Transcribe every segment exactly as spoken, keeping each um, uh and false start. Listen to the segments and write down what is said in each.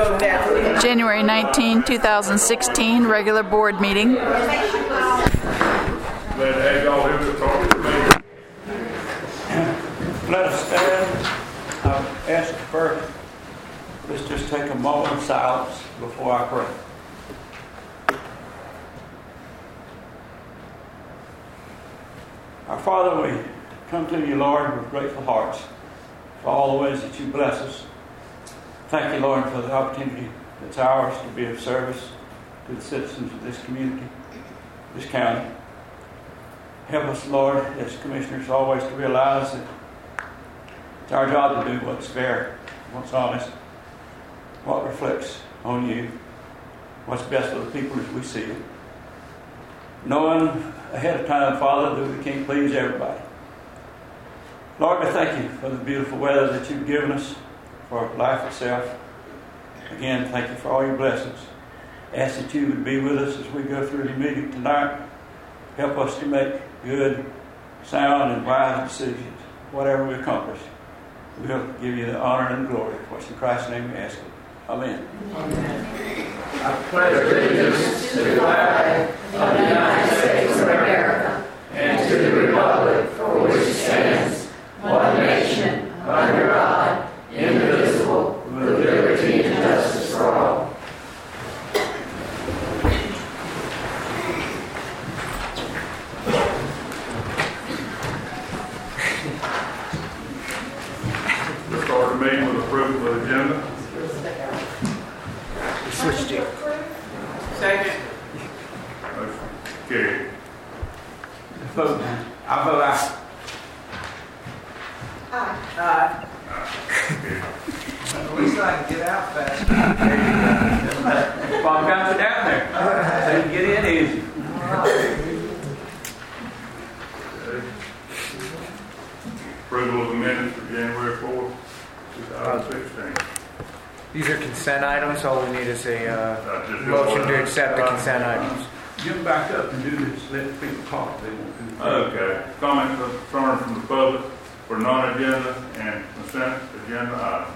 January nineteenth, twenty sixteen, regular board meeting. Let us stand. I've asked first, let's just take a moment of silence before I pray. Our Father, we come to you, Lord, with grateful hearts for all the ways that you bless us. Thank you, Lord, for the opportunity that's ours to be of service to the citizens of this community, this county. Help us, Lord, as commissioners, always to realize that it's our job to do what's fair, what's honest, what reflects on you, what's best for the people as we see it. Knowing ahead of time, Father, that we can't please everybody. Lord, we thank you for the beautiful weather that you've given us, for life itself. Again, thank you for all your blessings. Ask that you would be with us as we go through the meeting tonight. Help us to make good, sound, and wise decisions. Whatever we accomplish, we'll give you the honor and glory. For it's in Christ's name we ask it. Amen. Amen. I pledge allegiance to the flag of the United States of America and to the republic for which it stands, one nation, under God, indivisible, with liberty and justice for all. We'll start the meeting with approval of the agenda. Switched it. Second. Motion carried. Vote. I vote aye. Aye. At least I can get out fast. Bob got you down there. So you can get in easy. Approval of the minutes for January fourth, twenty sixteen. These are consent items, so all we need is a uh, Uh, just motion go to on. accept the consent items. Get back up and do this. Let people talk. They won't do it. Okay. Comments or concerns from the public for non-agenda and consent agenda items.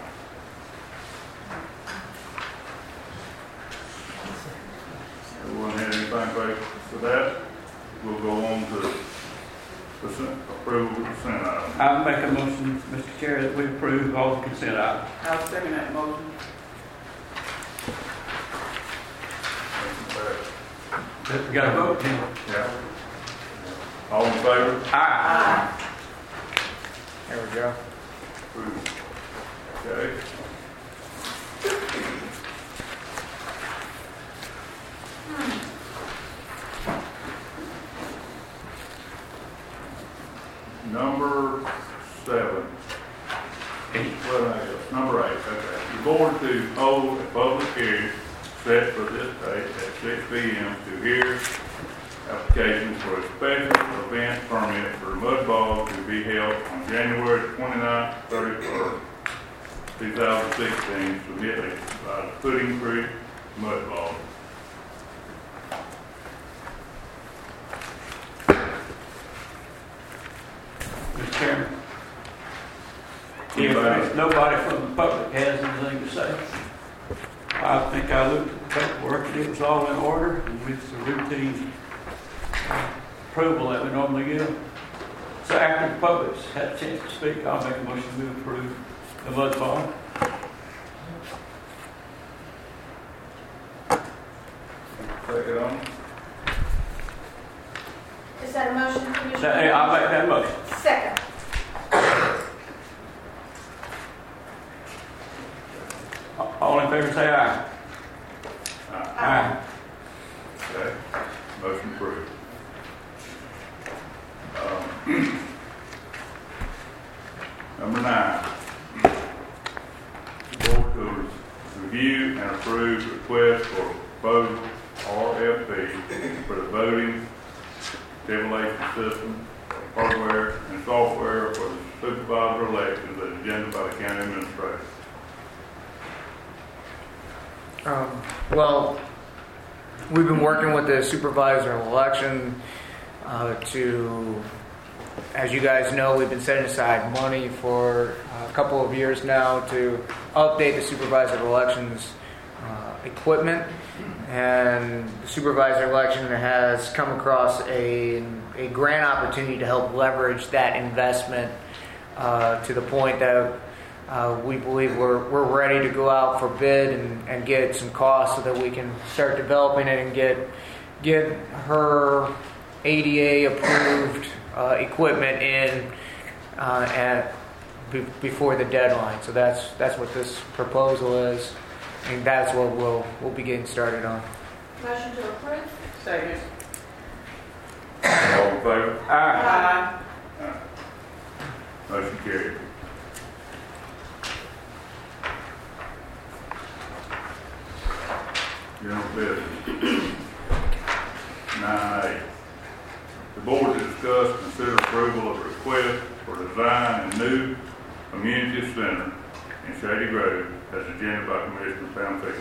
Everyone had anything for that? We'll go on to consent, approval of consent items. I make a motion, Mister Chair, that we approve all the consent items. I'll second that motion. We got to vote, Tim. Yeah. All in favor? Aye. Aye. There we go. Approval. Okay. Number seven. Eight. Well, I guess, number eight, okay. The board to hold a public hearing set for this date at six P M to hear applications for a special event permit for mud ball to be held on January twenty-ninth, thirty-first, two thousand sixteen, submitted by the Pudding Creek Mud Ball. Mister Chairman. If nobody from the public has anything to say, I think I looked at the paperwork and it was all in order, and it's a routine uh, approval that we normally give. So after the public's had a chance to speak, I'll make a motion to approve the mud bond. Take it on. Is that a motion for you? So, hey, I'll make that motion. Second. All in favor say aye. Aye. Aye. Okay. Motion approved. Um, Number nine. The board to review and approve request for proposal R F P for the voting tabulation system, hardware, and software for the supervisor elections as agenda by the county administrator. Um, well, we've been working with the supervisor of election uh, to, as you guys know, we've been setting aside money for a couple of years now to update the supervisor of elections uh, equipment, and the supervisor election has come across a, a grant opportunity to help leverage that investment uh, to the point that uh, we believe we're, we're ready to go out for bid and, and get some costs so that we can start developing it and get get her A D A approved uh, equipment in uh, at be, before the deadline. So that's that's what this proposal is, and that's what we'll we'll be getting started on. Motion to approve? Second. All in favor? Aye. Motion carried. General business. Nine A. The board to discuss and consider approval of a request for design and new community center in Shady Grove as agenda by Commissioner Pam Field.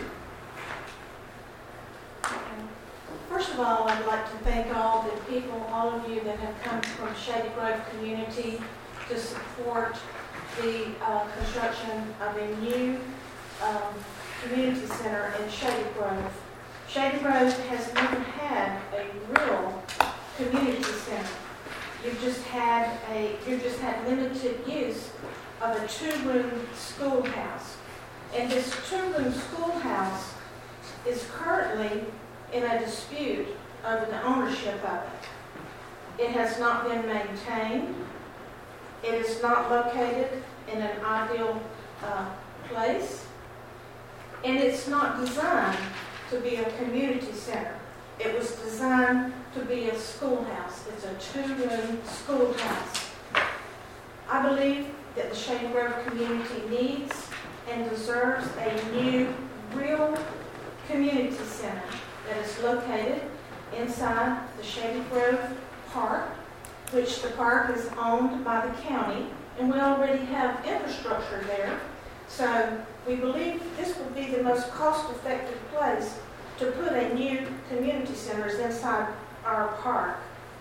First of all, I'd like to thank all the people, all of you that have come from Shady Grove community to support the uh, construction of a new um, community center in Shady Grove. Shady Grove has never had a real community center. You've just had a, you've just had limited use of a two-room schoolhouse. And this two-room schoolhouse is currently in a dispute over the ownership of it. It has not been maintained. It is not located in an ideal uh, place. And it's not designed to be a community center. It was designed to be a schoolhouse. It's a two-room schoolhouse. I believe that the Shady Grove community needs and deserves a new, real community center that is located inside the Shady Grove Park, which the park is owned by the county, and we already have infrastructure there. So we believe this would be the most cost-effective place to put a new community center inside our park.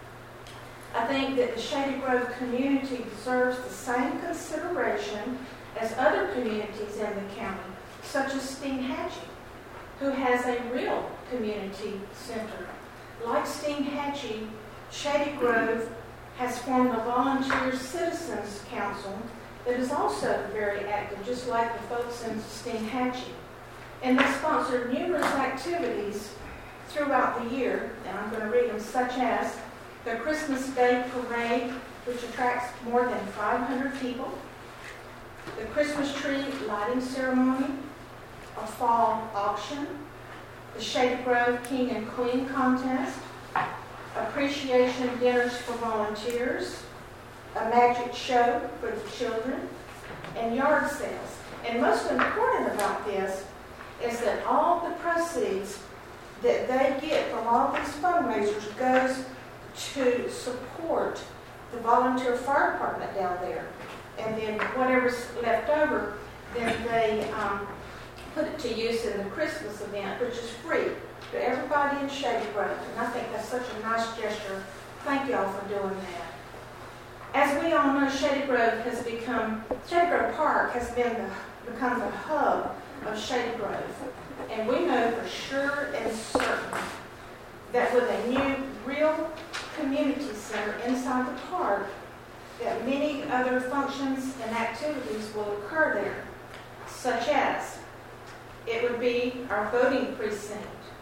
I think that the Shady Grove community deserves the same consideration as other communities in the county, such as Steinhatchee, who has a real community center. Like Steinhatchee, Shady Grove has formed a volunteer citizens council that is also very active, just like the folks in Steinhatchee. And they sponsor numerous activities throughout the year, and I'm going to read them, such as the Christmas Day Parade, which attracts more than five hundred people, the Christmas tree lighting ceremony, a fall auction, the Shady Grove King and Queen contest, appreciation dinners for volunteers, a magic show for the children, and yard sales. And most important about this is that all the proceeds that they get from all these fundraisers goes to support the volunteer fire department down there. And then whatever's left over, then they um, put it to use in the Christmas event, which is free to everybody in Shady Grove. And I think that's such a nice gesture. Thank you all for doing that. As we all know, Shady Grove has become, Shady Grove Park has been the, become the hub of Shady Grove. And we know for sure and certain that with a new, real community center inside the park, that many other functions and activities will occur there, such as it would be our voting precinct,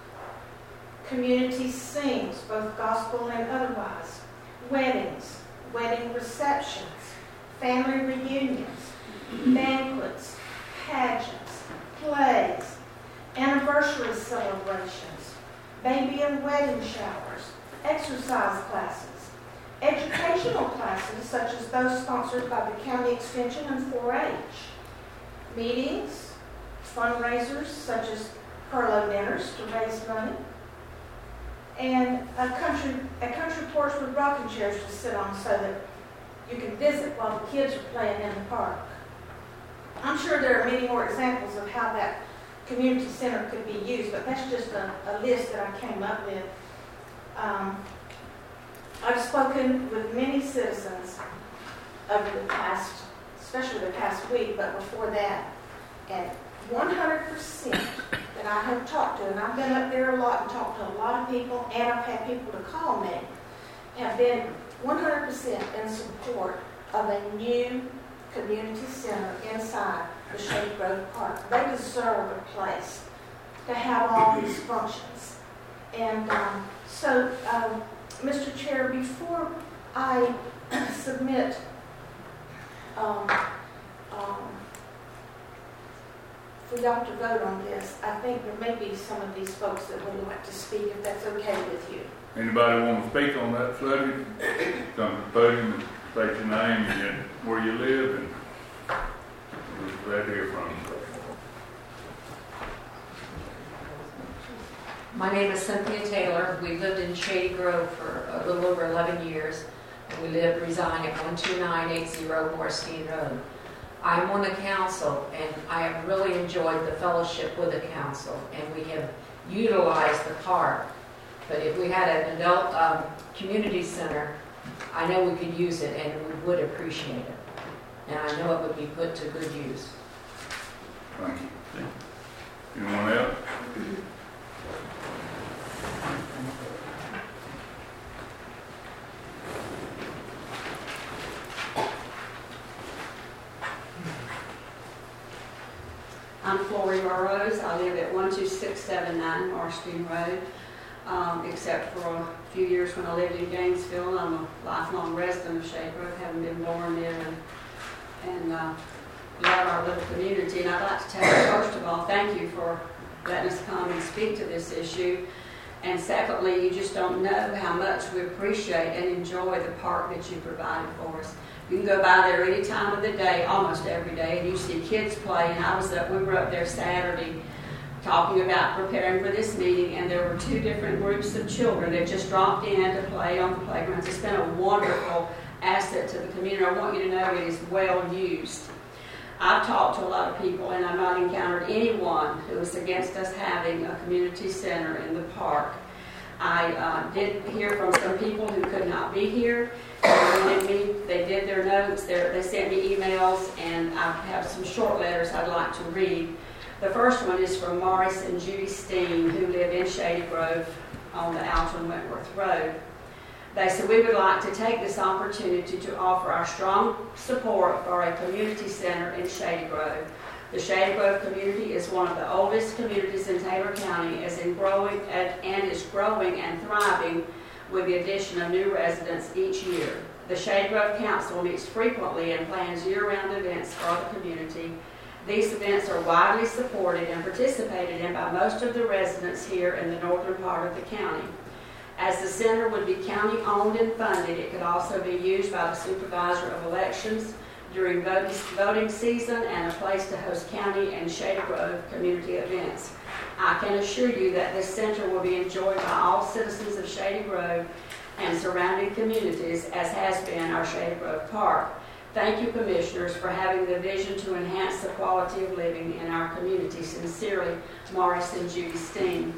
community sings, both gospel and otherwise, weddings, wedding receptions, family reunions, banquets, pageants, plays, anniversary celebrations, baby and wedding showers, exercise classes, educational classes such as those sponsored by the County Extension and four H, meetings, fundraisers such as furlough dinners to raise money, and a country a country porch with rocking chairs to sit on so that you can visit while the kids are playing in the park. I'm sure there are many more examples of how that community center could be used, but that's just a, a list that I came up with. Um, I've spoken with many citizens over the past, especially the past week, but before that, and one hundred percent that I have talked to, and I've been up there a lot and talked to a lot of people, and I've had people to call me, have been one hundred percent in support of a new community center inside the Shady Grove Park. They deserve a place to have all these functions. And um, so, um, Mister Chair, before I submit um, um, for y'all to vote on this, I think there may be some of these folks that would like to speak, if that's okay with you. Anybody want to speak on that subject? Come to the podium and state your name and then where you live, and we're glad to hear from you. My name is Cynthia Taylor. We lived in Shady Grove for a little over eleven years. And we live, reside at one two nine eight zero Morstein Road. I'm on the council, and I have really enjoyed the fellowship with the council, and we have utilized the park. But if we had an adult um, community center, I know we could use it, and we would appreciate it. And I know it would be put to good use. Thank you. Anyone else? I'm Florrie Burrows. I live at one two six seven nine Morstein Road. Um, except for a few years when I lived in Gainesville. I'm a lifelong resident of Shady Grove, having been born there, and, and uh, love our little community. And I'd like to tell you, first of all, thank you for letting us come and speak to this issue. And secondly, you just don't know how much we appreciate and enjoy the park that you provided for us. You can go by there any time of the day, almost every day, and you see kids play. And I was up, we were up there Saturday talking about preparing for this meeting, and there were two different groups of children that just dropped in to play on the playgrounds. It's been a wonderful asset to the community. I want you to know it is well used. I've talked to a lot of people, and I've not encountered anyone who is against us having a community center in the park. I uh, did hear from some people who could not be here. They wanted me, they did their notes, they sent me emails, and I have some short letters I'd like to read. The first one is from Morris and Judy Steen, who live in Shady Grove on the Alton Wentworth Road. They said, we would like to take this opportunity to offer our strong support for a community center in Shady Grove. The Shady Grove community is one of the oldest communities in Taylor County, as in growing and is growing and thriving with the addition of new residents each year. The Shady Grove Council meets frequently and plans year-round events for the community. These events are widely supported and participated in by most of the residents here in the northern part of the county. As the center would be county-owned and funded, it could also be used by the supervisor of elections during voting season and a place to host county and Shady Grove community events. I can assure you that this center will be enjoyed by all citizens of Shady Grove and surrounding communities, as has been our Shady Grove Park. Thank you, Commissioners, for having the vision to enhance the quality of living in our community. Sincerely, Morris and Judy Steen.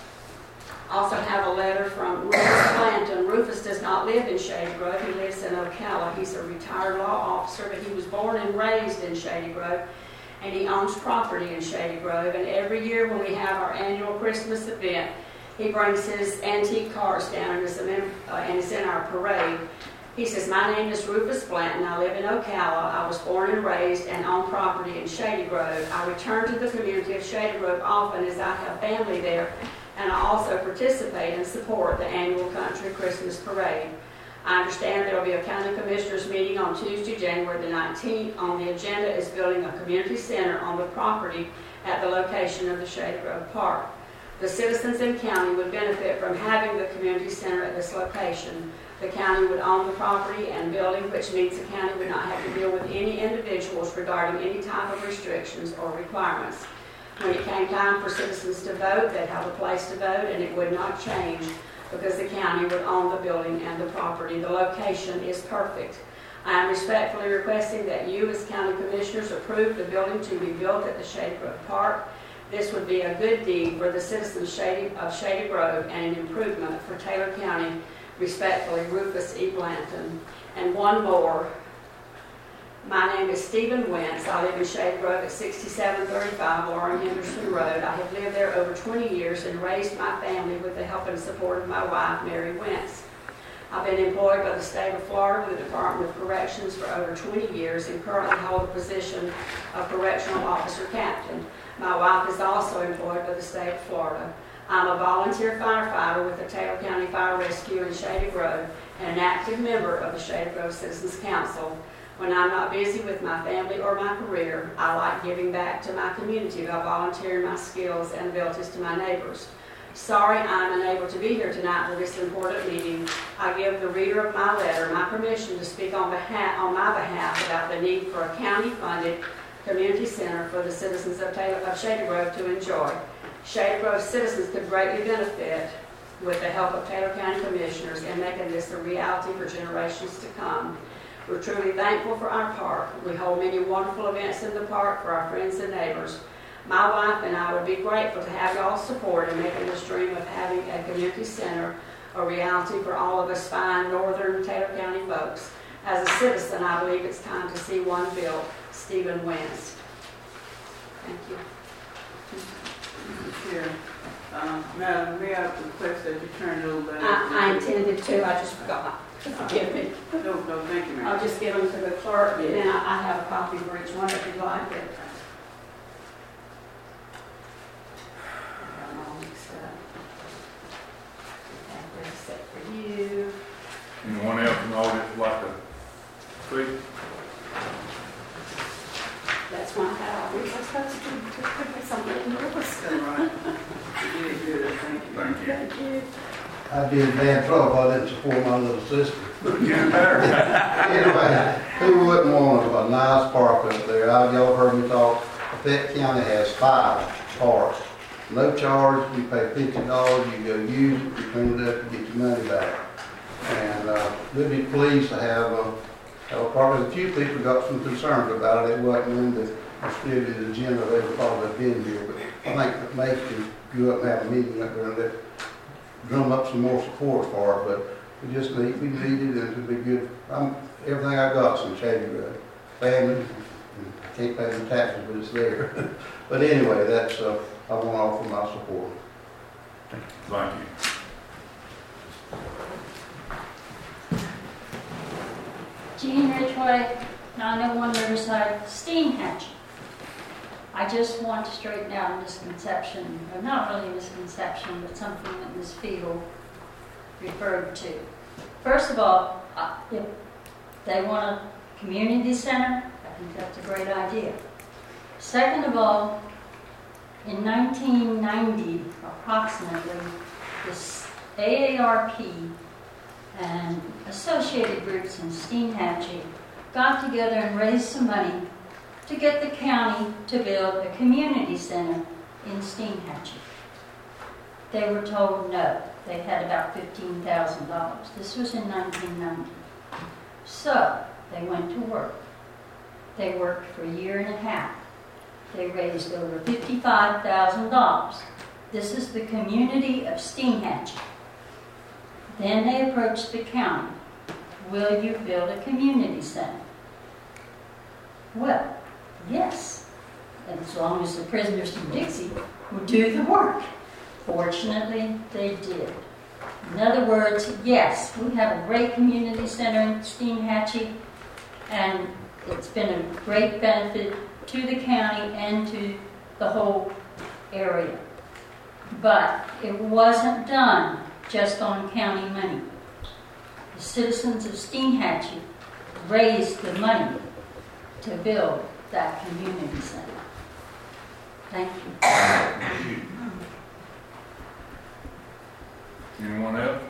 Also have a letter from Rufus Planton. Rufus does not live in Shady Grove. He lives in Ocala. He's a retired law officer, but he was born and raised in Shady Grove, and he owns property in Shady Grove. And every year when we have our annual Christmas event, he brings his antique cars down and is, a, uh, and is in our parade. He says, my name is Rufus Blanton. I live in Ocala. I was born and raised and own property in Shady Grove. I return to the community of Shady Grove often as I have family there, and I also participate and support the annual Country Christmas Parade. I understand there will be a County Commissioners meeting on Tuesday, January the nineteenth. On the agenda is building a community center on the property at the location of the Shady Grove Park. The citizens in county would benefit from having the community center at this location. The county would own the property and building, which means the county would not have to deal with any individuals regarding any type of restrictions or requirements. When it came time for citizens to vote, they'd have a place to vote, and it would not change because the county would own the building and the property. The location is perfect. I am respectfully requesting that you, as county commissioners, approve the building to be built at the Shady Grove Park. This would be a good deed for the citizens Shady, of Shady Grove and an improvement for Taylor County. Respectfully, Rufus E. Blanton. And one more. My name is Stephen Wentz. I live in Shady Grove at sixty-seven thirty-five Lauren Henderson Road. I have lived there over twenty years and raised my family with the help and support of my wife, Mary Wentz. I've been employed by the state of Florida with the Department of Corrections for over twenty years and currently hold the position of Correctional Officer Captain. My wife is also employed by the state of Florida. I'm a volunteer firefighter with the Taylor County Fire Rescue in Shady Grove and an active member of the Shady Grove Citizens Council. When I'm not busy with my family or my career, I like giving back to my community by volunteering my skills and abilities to my neighbors. Sorry I'm unable to be here tonight for this important meeting. I give the reader of my letter my permission to speak on, behalf, on my behalf about the need for a county-funded community center for the citizens of, Taylor, of Shady Grove to enjoy. Shady Grove citizens could greatly benefit with the help of Taylor County Commissioners in making this a reality for generations to come. We're truly thankful for our park. We hold many wonderful events in the park for our friends and neighbors. My wife and I would be grateful to have y'all's support in making this dream of having a community center a reality for all of us fine northern Taylor County folks. As a citizen, I believe it's time to see one built. Stephen Wentz. Thank you. Mister Chair, um, Madam, may I request that you turn those letters? I, I intended to, I just forgot. Forgive me. No, no, thank you, ma'am. I'll just give them to the clerk, and then I, I have a copy for each one if you'd like it. I'm all mixed up. That was set for you. Anyone else in the audience like to speak? That's one how we were supposed to do something else. All right. You did good, thank you. Thank you. Thank you. I'd be in bad trouble if I didn't support my little sister. Getting better. Anyway, who wouldn't want a, a nice park up there? I, y'all heard me talk. Fayette County has five parks. No charge. You pay fifty dollars. You go use it. You clean it up. You get your money back. And uh, we'd be pleased to have a, have a park. A few people got some concerns about it. It wasn't in the distributed agenda. They would probably have been here. But I think that makes you go up and have a meeting up there and let drum up some more support for it, but we just need, we need it, and it'll be good. I'm, everything I got's in Shady Grove. Family, I can't pay the taxes, but it's there. But anyway, that's, uh, I want to offer my support. Thank you. Jean Ridgway, nine oh one Riverside, Steenhatchee. I just want to straighten out a misconception, or not really a misconception, but something that Miz Fiegel referred to. First of all, uh, if they want a community center, I think that's a great idea. Second of all, in nineteen ninety, approximately, this A A R P and associated groups in Steenhatchee got together and raised some money to get the county to build a community center in Steenhatchee. They were told no. They had about fifteen thousand dollars. This was in nineteen ninety. So they went to work. They worked for a year and a half. They raised over fifty-five thousand dollars. This is the community of Steenhatchee. Then they approached the county. Will you build a community center? Well, yes, as long as the prisoners from Dixie would do the work. Fortunately, they did. In other words, yes, we have a great community center in Steenhatchee, and it's been a great benefit to the county and to the whole area. But it wasn't done just on county money. The citizens of Steenhatchee raised the money to build that community center. Thank you. Thank you. Anyone else?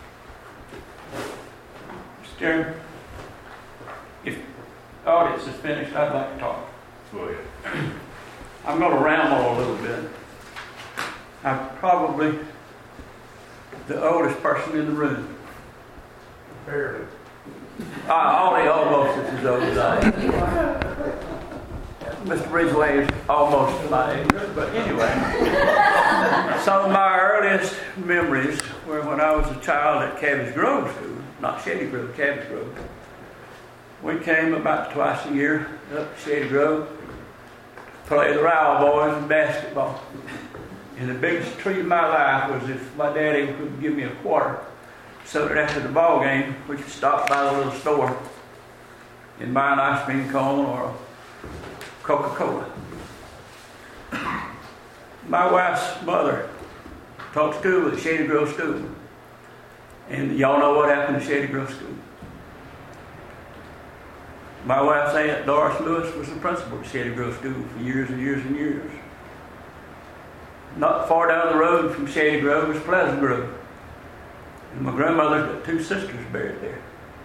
Mister Chairman, if the audience is finished, I'd like to talk. Go ahead. I'm going to ramble a little bit. I'm probably the oldest person in the room. Barely. I only almost as old as I am. Mister Ridgway is almost my age, but anyway. Some of my earliest memories were when I was a child at Cabbage Grove School, not Shady Grove, Cabbage Grove. we came about twice a year up to Shady Grove, play the Rowell boys in basketball. And the biggest treat of my life was if my daddy would give me a quarter, so that after the ball game, we could stop by the little store and buy an ice cream cone or a Coca-Cola. My wife's mother taught school at Shady Grove School. And y'all know what happened at Shady Grove School. My wife's aunt, Doris Lewis, was the principal at Shady Grove School for years and years and years. Not far down the road from Shady Grove was Pleasant Grove. And my grandmother's got two sisters buried there.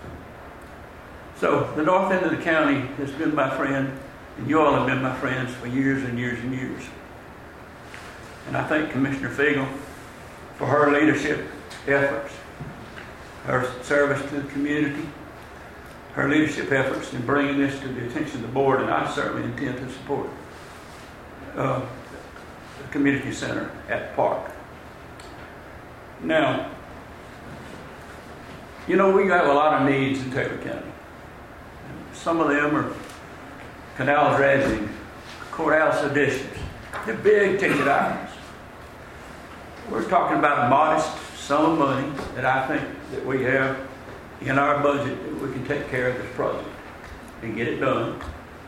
So the north end of the county has been my friend, and you all have been my friends for years and years and years. And I thank Commissioner Fiegel for her leadership efforts, her service to the community, her leadership efforts in bringing this to the attention of the board, and I certainly intend to support uh, the community center at the park. Now, you know, we have a lot of needs in Taylor County. Some of them are canal dredging, courthouse additions. They're big ticket items. We're talking about a modest sum of money that I think that we have in our budget that we can take care of this project and get it done.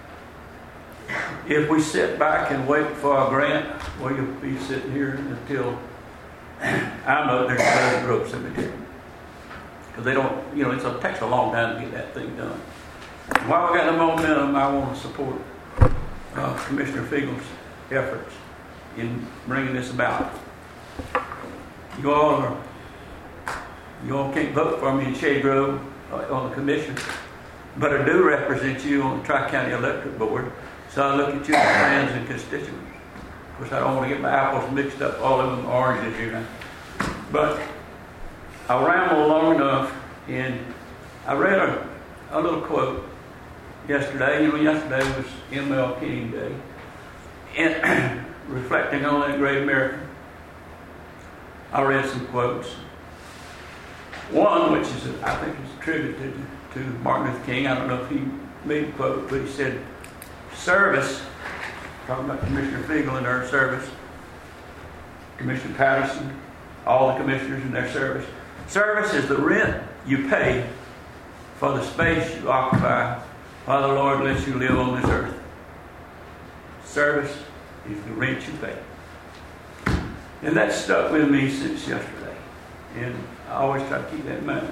If we sit back and wait for a grant, well, you'll be sitting here until I know there's a Grove Cemetery. Because they don't, you know, it's a, it takes a long time to get that thing done. And while we got the momentum, I want to support uh, Commissioner Fiegel's efforts in bringing this about. You all are, you all can't vote for me in Shady Grove uh, on the commission, but I do represent you on the Tri-County Electric Board, so I look at you as friends and constituents. Of course, I don't want to get my apples mixed up, all of them oranges here. But I rambled long enough, and I read a, a little quote yesterday. You know, yesterday was M L King Day, and reflecting on that great American, I read some quotes. One, which is, I think, is attributed to Martin Luther King. I don't know if he made the quote, but he said, "Service," talking about Commissioner Fiegel and their service, Commissioner Patterson, all the commissioners in their service. Service is the rent you pay for the space you occupy while the Lord lets you live on this earth. Service is the rent you pay. And that stuck with me since yesterday. And I always try to keep that in mind.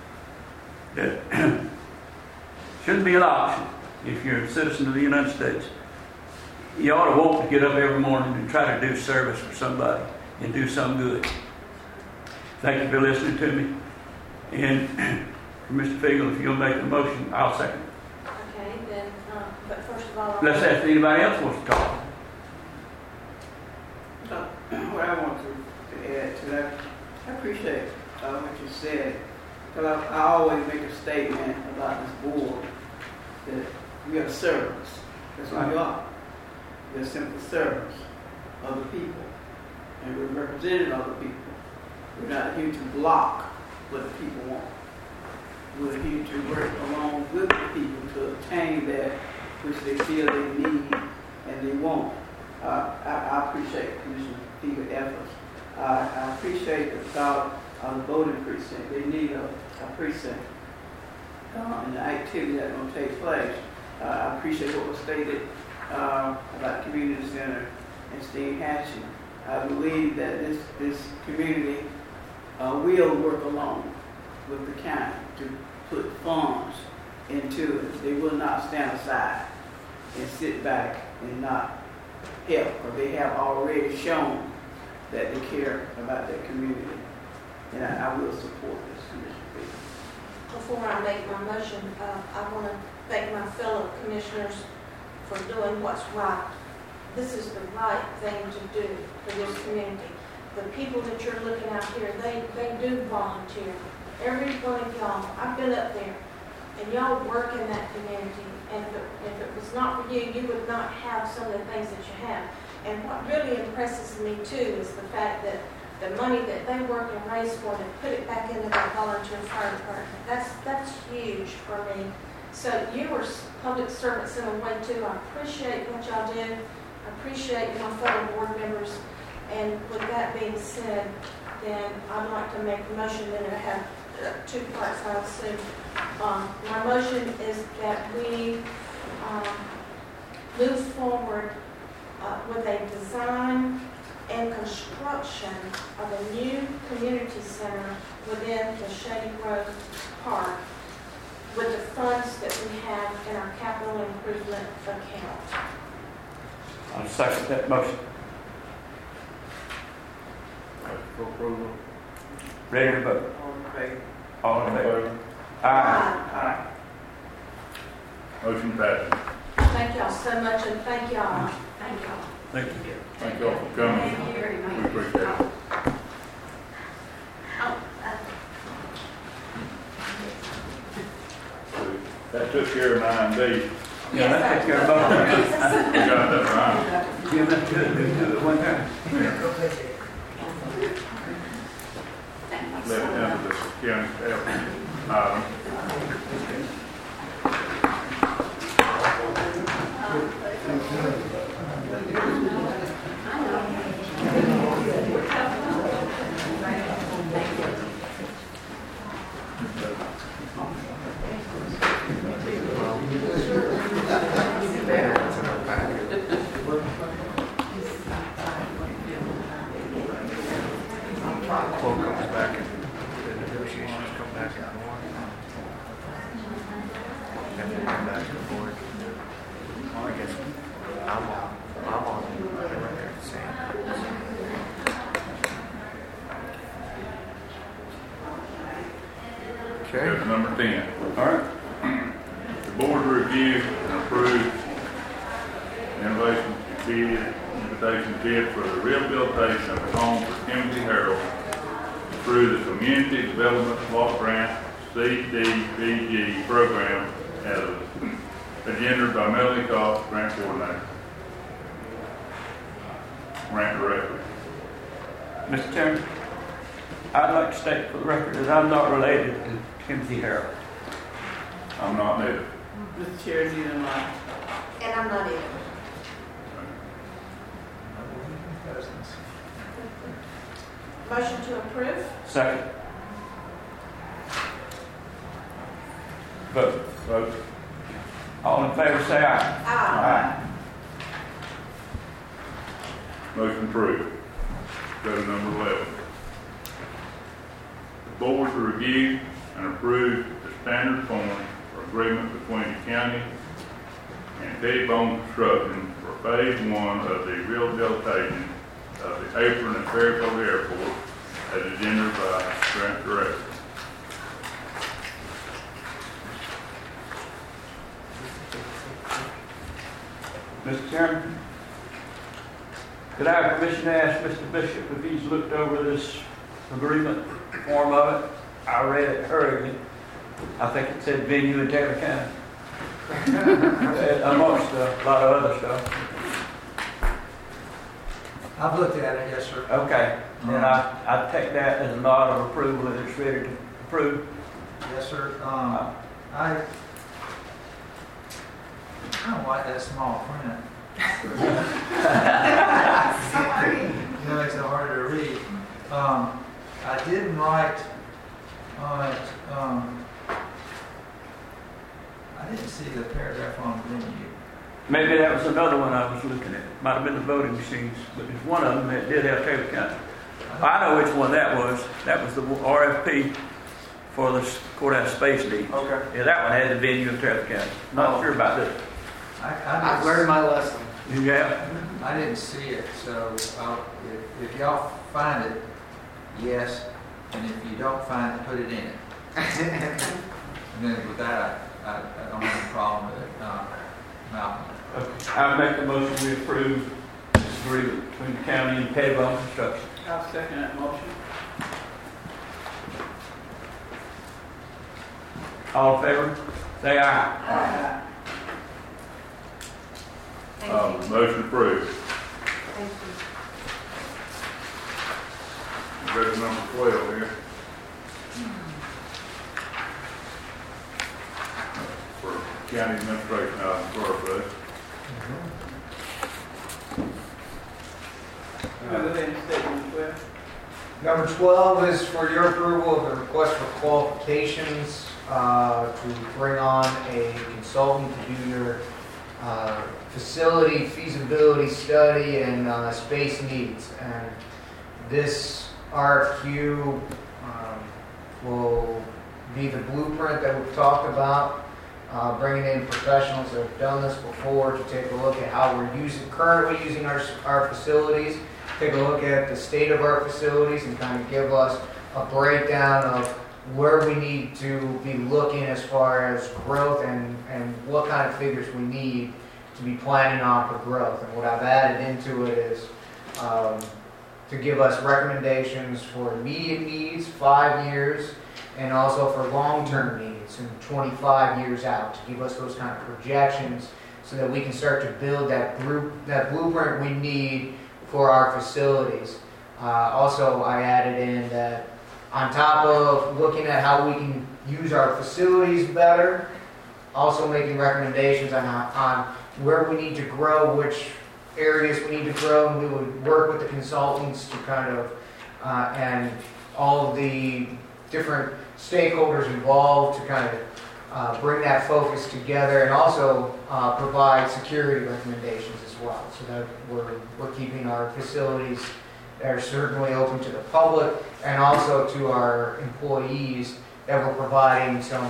That shouldn't be an option if you're a citizen of the United States. You ought to want to get up every morning and try to do service for somebody and do some good. Thank you for listening to me. And Mister Fiegel, if you'll make a motion, I'll second it. Okay, then, uh, but first of all... Let's ask if anybody else wants to talk. Uh, what I want to, to add to that, I appreciate uh, what you said, because I, I always make a statement about this board that we are servants. That's what we are. We're simple servants of the people, and we're representing other people. We're not here to block what the people want. We're here to work along with the people to obtain that which they feel they need and they want. Uh, I, I appreciate Commissioner Fiegel's efforts. Uh, I appreciate the thought of the voting precinct. They need a, a precinct uh, and the activity that's going to take place. Uh, I appreciate what was stated uh, about the community center and Steve Hatching. I believe that this, this community uh, will work along with the county to put funds into it. They will not stand aside and sit back and not help, or they have already shown that they care about their community. And I, I will support this commission. Before I make my motion, uh, I want to thank my fellow commissioners for doing what's right. This is the right thing to do for this community. The people that you're looking out here, they, they do volunteer. Every one of y'all, I've been up there, and y'all work in that community. And if it, if it was not for you, you would not have some of the things that you have. And what really impresses me too is the fact that the money that they work and raise for, they put it back into their volunteer fire department. That's that's huge for me. So you were s- public servants in a way too. I appreciate what y'all do. I appreciate my fellow board members. And with that being said, then I'd like to make a motion, then I have uh, two parts I'll assume. Um, my motion is that we um, move forward uh, with a design and construction of a new community center within the Shady Grove Park with the funds that we have in our capital improvement account. I'll second that motion. For approval. Ready to vote? All in favor? All in favor? Aye. Aye. Motion passes. Thank y'all so much, and thank y'all. Thank y'all. Thank you. Thank you all for coming. Thank you very much. We appreciate it. Oh, uh, That took care of nine D. Yeah, that takes care of both. We got that right. Give that to it, do it at one time. Let it down to the county staff. Uh, Quote comes back and the negotiations come back and forth. And then come back and forth. Well, I guess I'm on, I'm on, I'm right there at the same. Okay. That's number ten. All right. The board review and approve innovation bid, invitation bid for the rehabilitation of the home for Timothy Harold through the Community Development Block Grant C D B G program as agendaed by Melanie Cox, grant coordinator. Grant director. Mister Chairman, I'd like to state for the record that I'm not related to Timothy Harold. I'm not neither. Mister Chair, neither am I. And I'm not either. motion to approve? Second. Vote. Vote. All in favor say aye. Aye. Motion approved. Go to number eleven. The board to review and approve the standard form for agreement between the county and Pettibone Construction for phase one of the rehabilitation of the apron at Fairfield Airport as agendaed by grant director. Mister Chairman, could I have permission to ask Mister Bishop if he's looked over this agreement form of it? I read it hurriedly. I think it said venue in Taylor County. Amongst a lot of other stuff. I've looked at it, yes, sir. Okay, then I, I take that as a nod of approval that it's ready to approve. Yes, sir. Um, I kind of like that small print. You know, makes it harder to read. Um, I didn't write on it. Um, I didn't see the paragraph on venue. Maybe that was another one I was looking at. Might have been the voting machines, but there's one of them that did have Taylor County. I know which one that was. That was the R F P for the courthouse space needs. Okay. Yeah, that one had the venue of Taylor County. Not Oh. sure about this. I, I, I've didn't, learned my lesson. Yeah. I didn't see it, so I'll, if, if y'all find it, yes, and if you don't find it, put it in it. And then with that, I, I, I don't have a problem with it. Uh, Malcolm. Okay. I make the motion we approve this agreement between the county and Pettibone Construction. I'll second that motion. All in favor? Say aye. Aye. Thank Um, you. motion approved. Thank you. Go to number twelve here. For County Administration Item twelve, Russ. Go ahead and state number twelve. Number twelve is for your approval of the request for qualifications uh, to bring on a consultant to do your uh, facility feasibility study and uh, space needs. And this R F Q um, will be the blueprint that we've talked about, uh, bringing in professionals that have done this before to take a look at how we're using, currently using our, our facilities, take a look at the state of our facilities and kind of give us a breakdown of where we need to be looking as far as growth and, and what kind of figures we need to be planning on for growth. And what I've added into it is um, to give us recommendations for immediate needs, five years, and also for long-term needs and twenty-five years out, to give us those kind of projections so that we can start to build that group, that blueprint we need for our facilities. Uh, also, I added in that on top of looking at how we can use our facilities better, also making recommendations on, on where we need to grow, which areas we need to grow, and we would work with the consultants to kind of, uh, and all of the different stakeholders involved to kind of uh, bring that focus together, and also uh, provide security recommendations as well, so that we're, we're keeping our facilities that are certainly open to the public and also to our employees, that we're providing some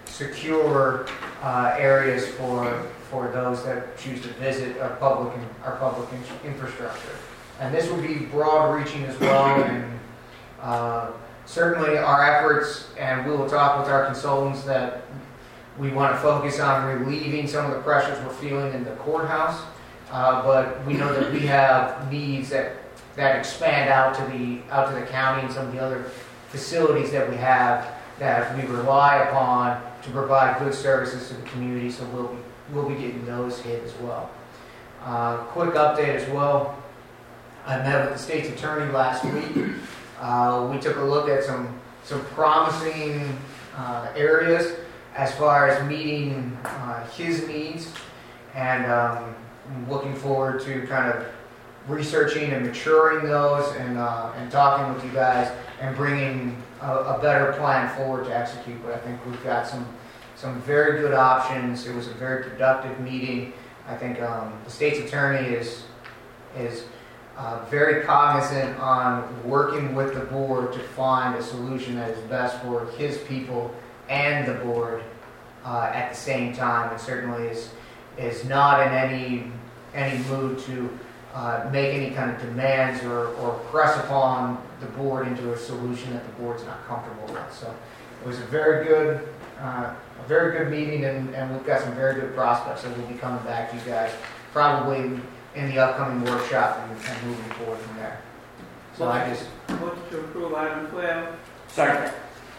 secure uh, areas for for those that choose to visit our public our public in- infrastructure. And this will be broad reaching as well, and uh, certainly our efforts, and we will talk with our consultants, that we want to focus on relieving some of the pressures we're feeling in the courthouse, uh, but we know that we have needs that that expand out to the out to the county and some of the other facilities that we have that we rely upon to provide good services to the community. So we'll be we'll be getting those hit as well. Uh, quick update as well. I met with the state's attorney last week. Uh, we took a look at some some promising uh, areas as far as meeting uh, his needs, and um, I'm looking forward to kind of researching and maturing those, and uh, and talking with you guys and bringing a, a better plan forward to execute. But I think we've got some some very good options. It was a very productive meeting. I think um, the state's attorney is is uh, very cognizant on working with the board to find a solution that is best for his people and the board uh, at the same time, and certainly is is not in any any mood to uh, make any kind of demands or, or press upon the board into a solution that the board's not comfortable with. So it was a very good uh, a very good meeting, and, and we've got some very good prospects that we'll be coming back to you guys probably in the upcoming workshop, and, and moving forward from there. So I just Motion to approve item twelve. Second.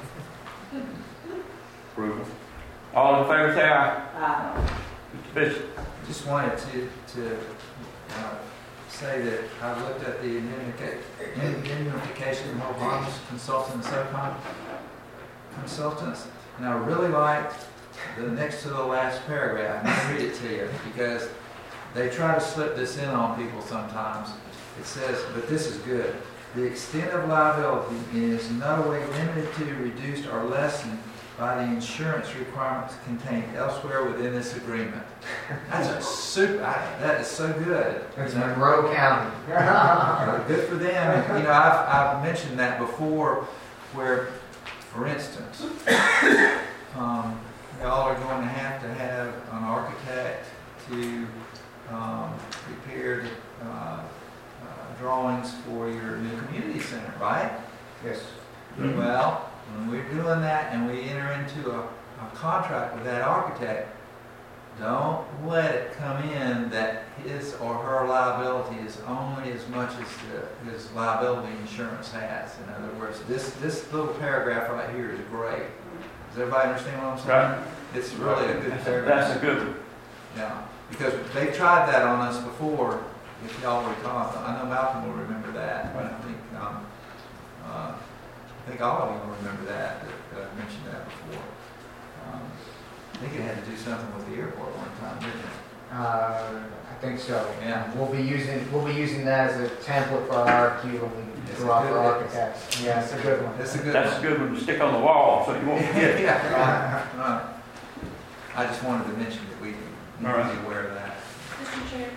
Approval. All in favor, say aye. Aye. Mister Bishop. Just wanted to, to uh, say that I looked at the indemnica- indemnification of Obama's consultant and subcon consultants, and I really liked the next to the last paragraph. I'm going to read it to you because they try to slip this in on people sometimes. It says, but this is good. The extent of liability is in no way limited to, reduced, or lessened by the insurance requirements contained elsewhere within this agreement. That's a super, I, that is so good. It's Monroe County. Good for them. And, you know, I've, I've mentioned that before, where, for instance, um, y'all are going to have to have an architect to um, prepare uh, uh, drawings for your new community center, right? Yes. Mm-hmm. Well, when we're doing that and we enter into a, a contract with that architect, don't let it come in that his or her liability is only as much as the, his liability insurance has. In other words, this, this little paragraph right here is great. Does everybody understand what I'm saying? Right. It's really a good That's, paragraph. that's a good one. Yeah, because they tried that on us before, if y'all recall. I know Malcolm will remember that, but I think um, uh, I think all of you will remember that, that, that I mentioned that before. Um, think it had to do something with the airport one time, didn't it? Uh, I think so. Yeah. We'll be using, we'll be using that as a template for our R F Q when we It's go a out good- for architects. Yeah, it's a good one. That's a good That's a one. good one to stick on the wall, so you won't forget it. Yeah, right, right. I just wanted to mention that we need All to right. be aware of that. Mister Chair,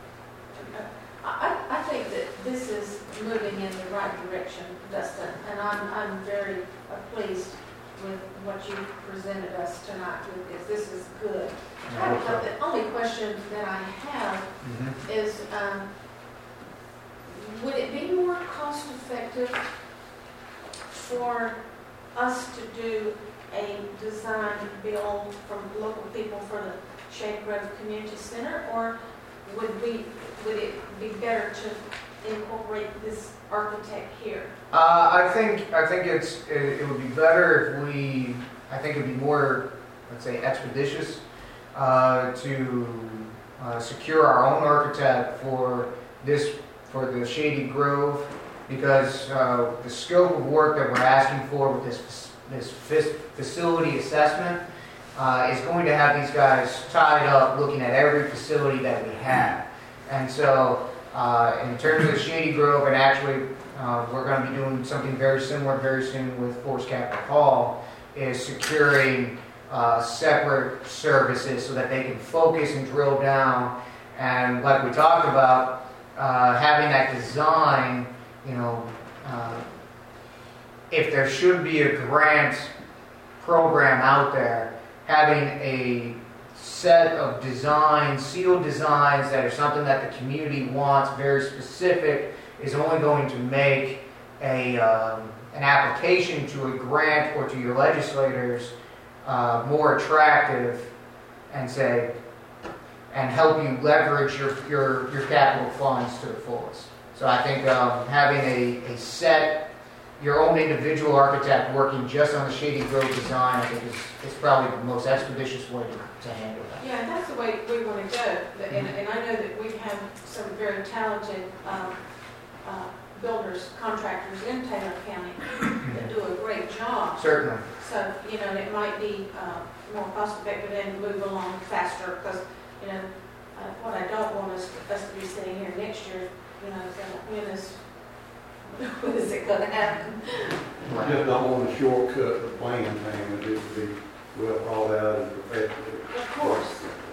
I, I think that this is moving in the right direction, Dustin, and I'm, I'm very uh, pleased with what you presented us tonight with this. This is good. I hope so. The only question that I have Mhm. is, um, would it be more cost effective for us to do a design build from local people for the Shady Grove Community Center, or would we, would it be better to incorporate this architect here? Uh, I think, I think it's, it, it would be better if we, I think it'd be more, let's say, expeditious, uh, to, uh, secure our own architect for this, for the Shady Grove, because, uh, the scope of work that we're asking for with this, this fis- facility assessment, uh, is going to have these guys tied up looking at every facility that we have. And so, uh, in terms of Shady Grove, and actually, uh, we're going to be doing something very similar very soon with Forest Capital Hall, is securing uh, separate services so that they can focus and drill down. And like we talked about, uh, having that design, you know, uh, if there should be a grant program out there, having a set of designs, sealed designs that are something that the community wants, very specific, is only going to make a um, an application to a grant or to your legislators uh, more attractive, and say, and help you leverage your your, your capital funds to the fullest. So I think um, having a, a set, your own individual architect working just on the Shady Grove design, I think is, is probably the most expeditious way to, to handle that. Yeah, and that's the way we want to go. And, and I know that we have some very talented um, uh, builders, contractors in Taylor County that do a great job. Certainly. So, you know, it might be uh, more cost effective and move along faster, because, you know, uh, what I don't want is us to be sitting here next year, you know, saying, when is, when is it going to happen? I just don't want to shortcut the plan thing, it needs to be well thought out and professional. Of course.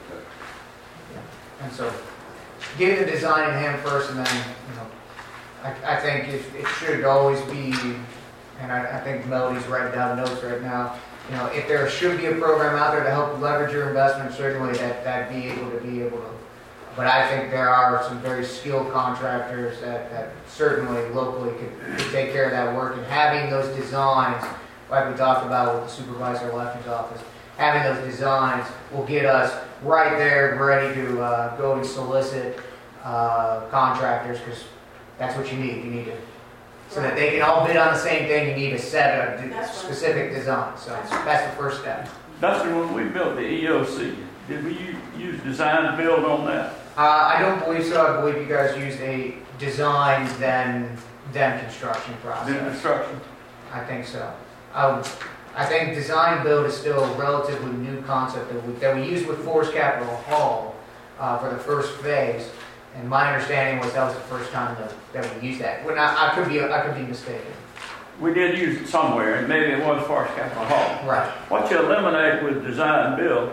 And so, getting the design in hand first, and then, you know, I, I think it, it should always be, and I, I think Melody's writing down notes right now, you know, if there should be a program out there to help leverage your investment, certainly that, that'd be able to be able to. But I think there are some very skilled contractors that, that certainly locally could, could take care of that work, and having those designs, like we talked about with the supervisor elections office, having those designs will get us right there ready to uh, go and solicit uh, contractors, because that's what you need. You need to, so that they can all bid on the same thing, you need a set of de- specific designs. So that's the first step. Dustin, when we built the E O C, did we u- use design to build on that? Uh, I don't believe so. I believe you guys used a design then then construction process. Then construction? I think so. Um, I think design build is still a relatively new concept that we, that we used with Forest Capital Hall uh, for the first phase. And my understanding was that was the first time that, that we used that. When I, I could be I could be mistaken. We did use it somewhere, and maybe it was Forest Capital Hall. Right. What you eliminate with design build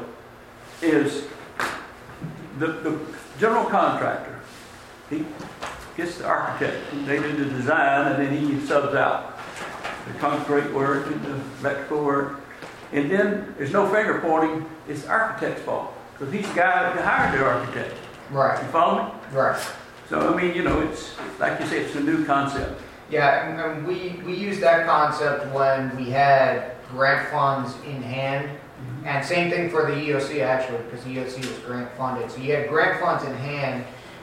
is the, the general contractor. He gets the architect, and they do the design, and then he subs out the concrete work and the electrical work. And then there's no finger pointing, it's the architect's fault, because he's the guy who hired the architect. Right. You follow me? Right. So, I mean, you know, it's, like you say, it's a new concept. Yeah, and, and we, we used that concept when we had grant funds in hand. Mm-hmm. And same thing for the E O C, actually, because the E O C was grant funded. So you had grant funds in hand.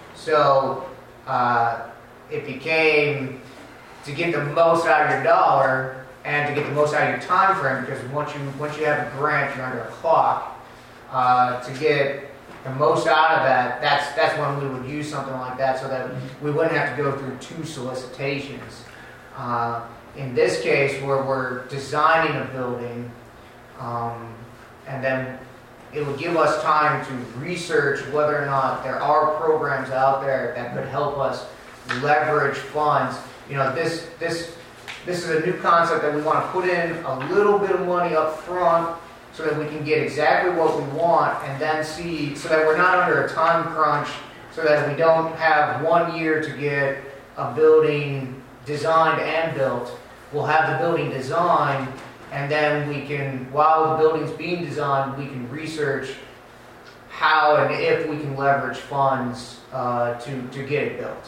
So uh, it became to get the most out of your dollar and to get the most out of your time frame, because once you once you have a grant, you're under a clock. Uh, to get the most out of that, that's that's when we would use something like that, so that we wouldn't have to go through two solicitations. Uh, in this case, where we're designing a building, um, and then it would give us time to research whether or not there are programs out there that could help us leverage funds. You know, this this this is a new concept that we want to put in a little bit of money up front so that we can get exactly what we want, and then see, so that we're not under a time crunch, so that we don't have one year to get a building designed and built. We'll have the building designed, and then we can, while the building's being designed, we can research how and if we can leverage funds uh, to, to get it built.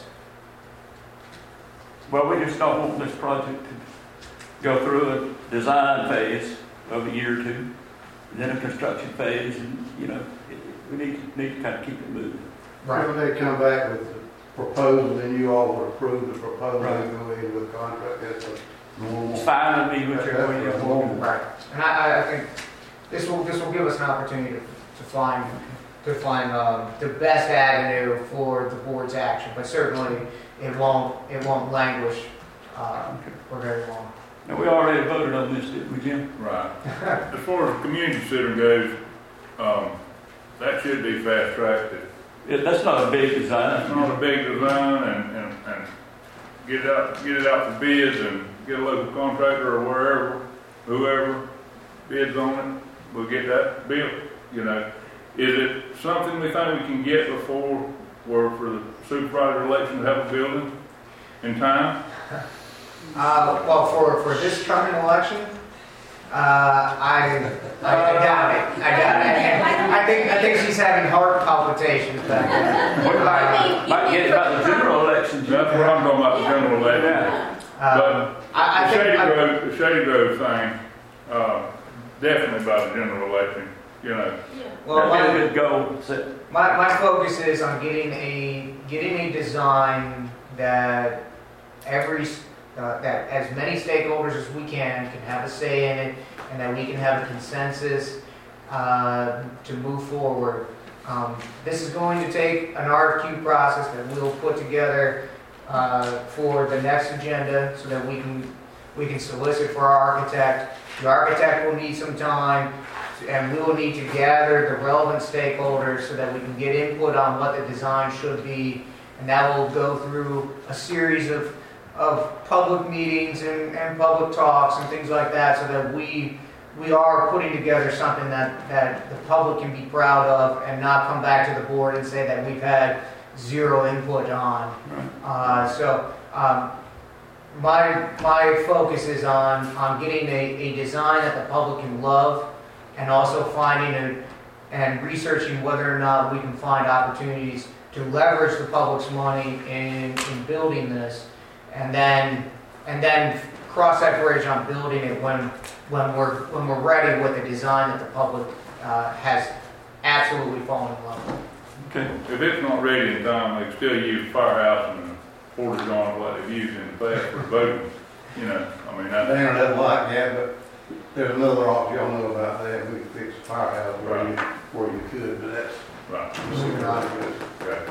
Well, we just don't want this project to go through a design phase of a year or two, and then a construction phase, and, you know, it, we need, need to kind of keep it moving. Right. When they come back with the proposal, then you all would approve the proposal Right. and go in with the contract. That's a normal. It's fine with me, whichever way you That's want. normal. Right. And I, I think this will this will give us an opportunity to, to find to find um, the best avenue for the board's action, but certainly it won't it won't languish um, for very long. Now, we already voted on this, didn't we, Jim? Right. As far as the community center goes, um, that should be fast tracked. It, that's not a big design. It's not a big design, and, and, and get it out, get it out for bids, and get a local contractor or wherever, whoever bids on it, we'll get that built. You know, is it something we think we can get before, or for the supervisor election to have a building in time? Uh, well, for, for this coming election, uh, I, I I doubt it. I doubt it. I think I think she's having heart palpitations back there. We might, might get about the general elections. That's what I'm talking about, the general election. Uh, But I, I the think Shady I, Grove, the Shady Grove thing, uh, definitely about the general election, you know. well, That'd be my, a good goal. Set. my my focus is on getting a getting a design that every uh, that as many stakeholders as we can can have a say in it, and that we can have a consensus uh, to move forward. Um, this is going to take an R F Q process that we'll put together uh, for the next agenda, so that we can we can solicit for our architect. The architect will need some time, and we will need to gather the relevant stakeholders so that we can get input on what the design should be, and that will go through a series of of public meetings and, and public talks and things like that, so that we we are putting together something that, that the public can be proud of, and not come back to the board and say that we've had zero input on. Uh, so um, my my focus is on, on getting a, a design that the public can love, and also finding a, and researching whether or not we can find opportunities to leverage the public's money in, in building this, and then and then cross that bridge on building it when when we're when we're ready with a design that the public uh, has absolutely fallen in love with. Okay. If it's not ready in time, they can still use firehouse and porta john like they've used in the past for voting. You know, I mean, that, Down that like that, but there's another option, y'all know about that. We could fix the firehouse where you, where you could, but that's. right. Moving on. Okay.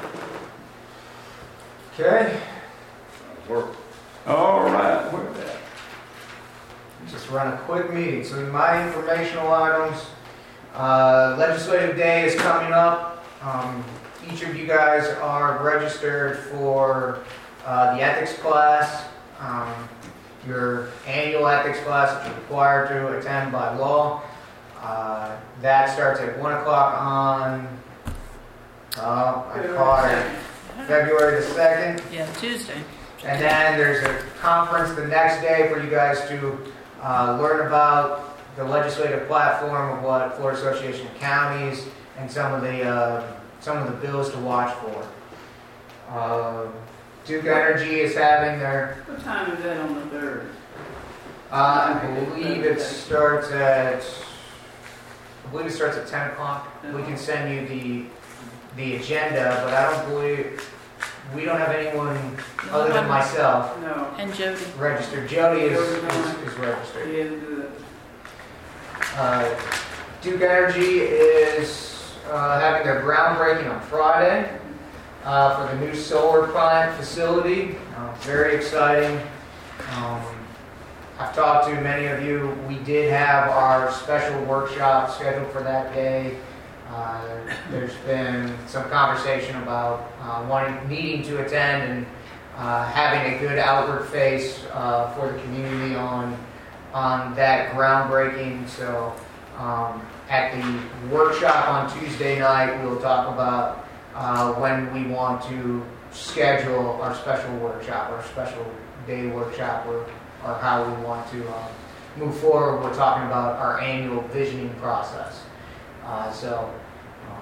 Okay. Work. All right. Where's that? Just run a quick meeting. So my informational items, uh, legislative day is coming up. Um, each of you guys are registered for uh, the ethics class, um, your annual ethics class that you're required to attend by law. Uh, that starts at one o'clock on, uh, I caught it, February the second. Yeah, Tuesday. And then there's a conference the next day for you guys to uh, learn about the legislative platform of what Florida Association of Counties and some of the uh, some of the bills to watch for. Uh, Duke Energy is having their. What time is that on the third? Uh, I believe it starts at. I believe it starts at ten o'clock. We can send you the the agenda, but I don't believe. We don't have anyone other than myself No. And Jody. registered. Jody is, is, is registered. Yeah, good. Uh, Duke Energy is uh, having their groundbreaking on Friday uh, for the new solar plant facility. Uh, very exciting. Um, I've talked to many of you. We did have our special workshop scheduled for that day. Uh, there's been some conversation about uh, wanting, needing to attend and uh, having a good outward face uh, for the community on on that groundbreaking. So um, at the workshop on Tuesday night, we'll talk about uh, when we want to schedule our special workshop, our special day workshop, or, or how we want to uh, move forward. We're talking about our annual visioning process. Uh, so um,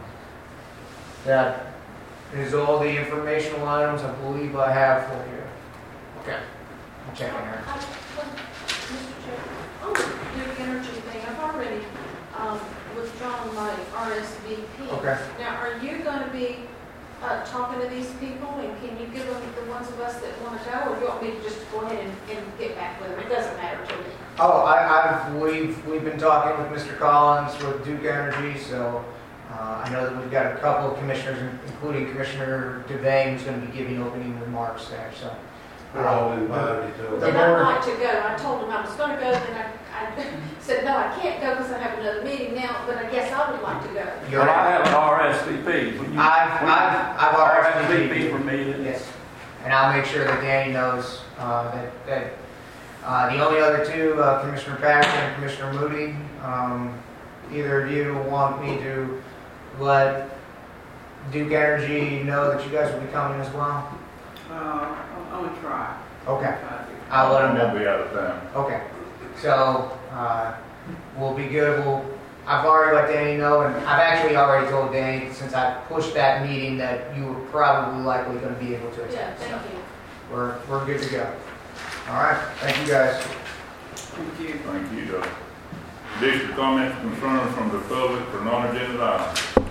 that is all the informational items I believe I have for you. Okay, I'm checking here. I- I- Mister Chair, on the Duke Energy thing, I've already um, withdrawn my R S V P. Okay. Now, are you going to be uh, talking to these people, and can you give them the ones of us that want to go, or do you want me to just go ahead and, and get back with them? It doesn't matter to me. Oh, I, I've we've we've been talking with Mister Collins with Duke Energy, so uh, I know that we've got a couple of commissioners, including Commissioner Devane, who's going to be giving opening remarks there. So We're all invited to The And it. I'd board- like to go. I told them I was going to go, then I, I said, no, I can't go because I have another meeting now, but I guess I would like to go. you're But I right. have an R S V P. When you- I've when you- I've I've R R S V S V P P. for me. that- Yes, and I'll make sure that Danny knows uh, that that. Uh, the only other two, uh, Commissioner Patterson and Commissioner Moody, um, either of you want me to let Duke Energy know that you guys will be coming as well? Uh, I'm, I'm gonna try. Okay, Try to- I'll let them I'm know. gonna be out of town. Okay, so uh, we'll be good. We'll, I've already let Danny know, and I've actually already told Danny, since I pushed that meeting, that you were probably likely going to be able to attend. Yeah, thank So you. we're, we're good to go. All right, thank you guys. Thank you. Thank you, Doug. Additional comments, concerns from the public for non-agenda items?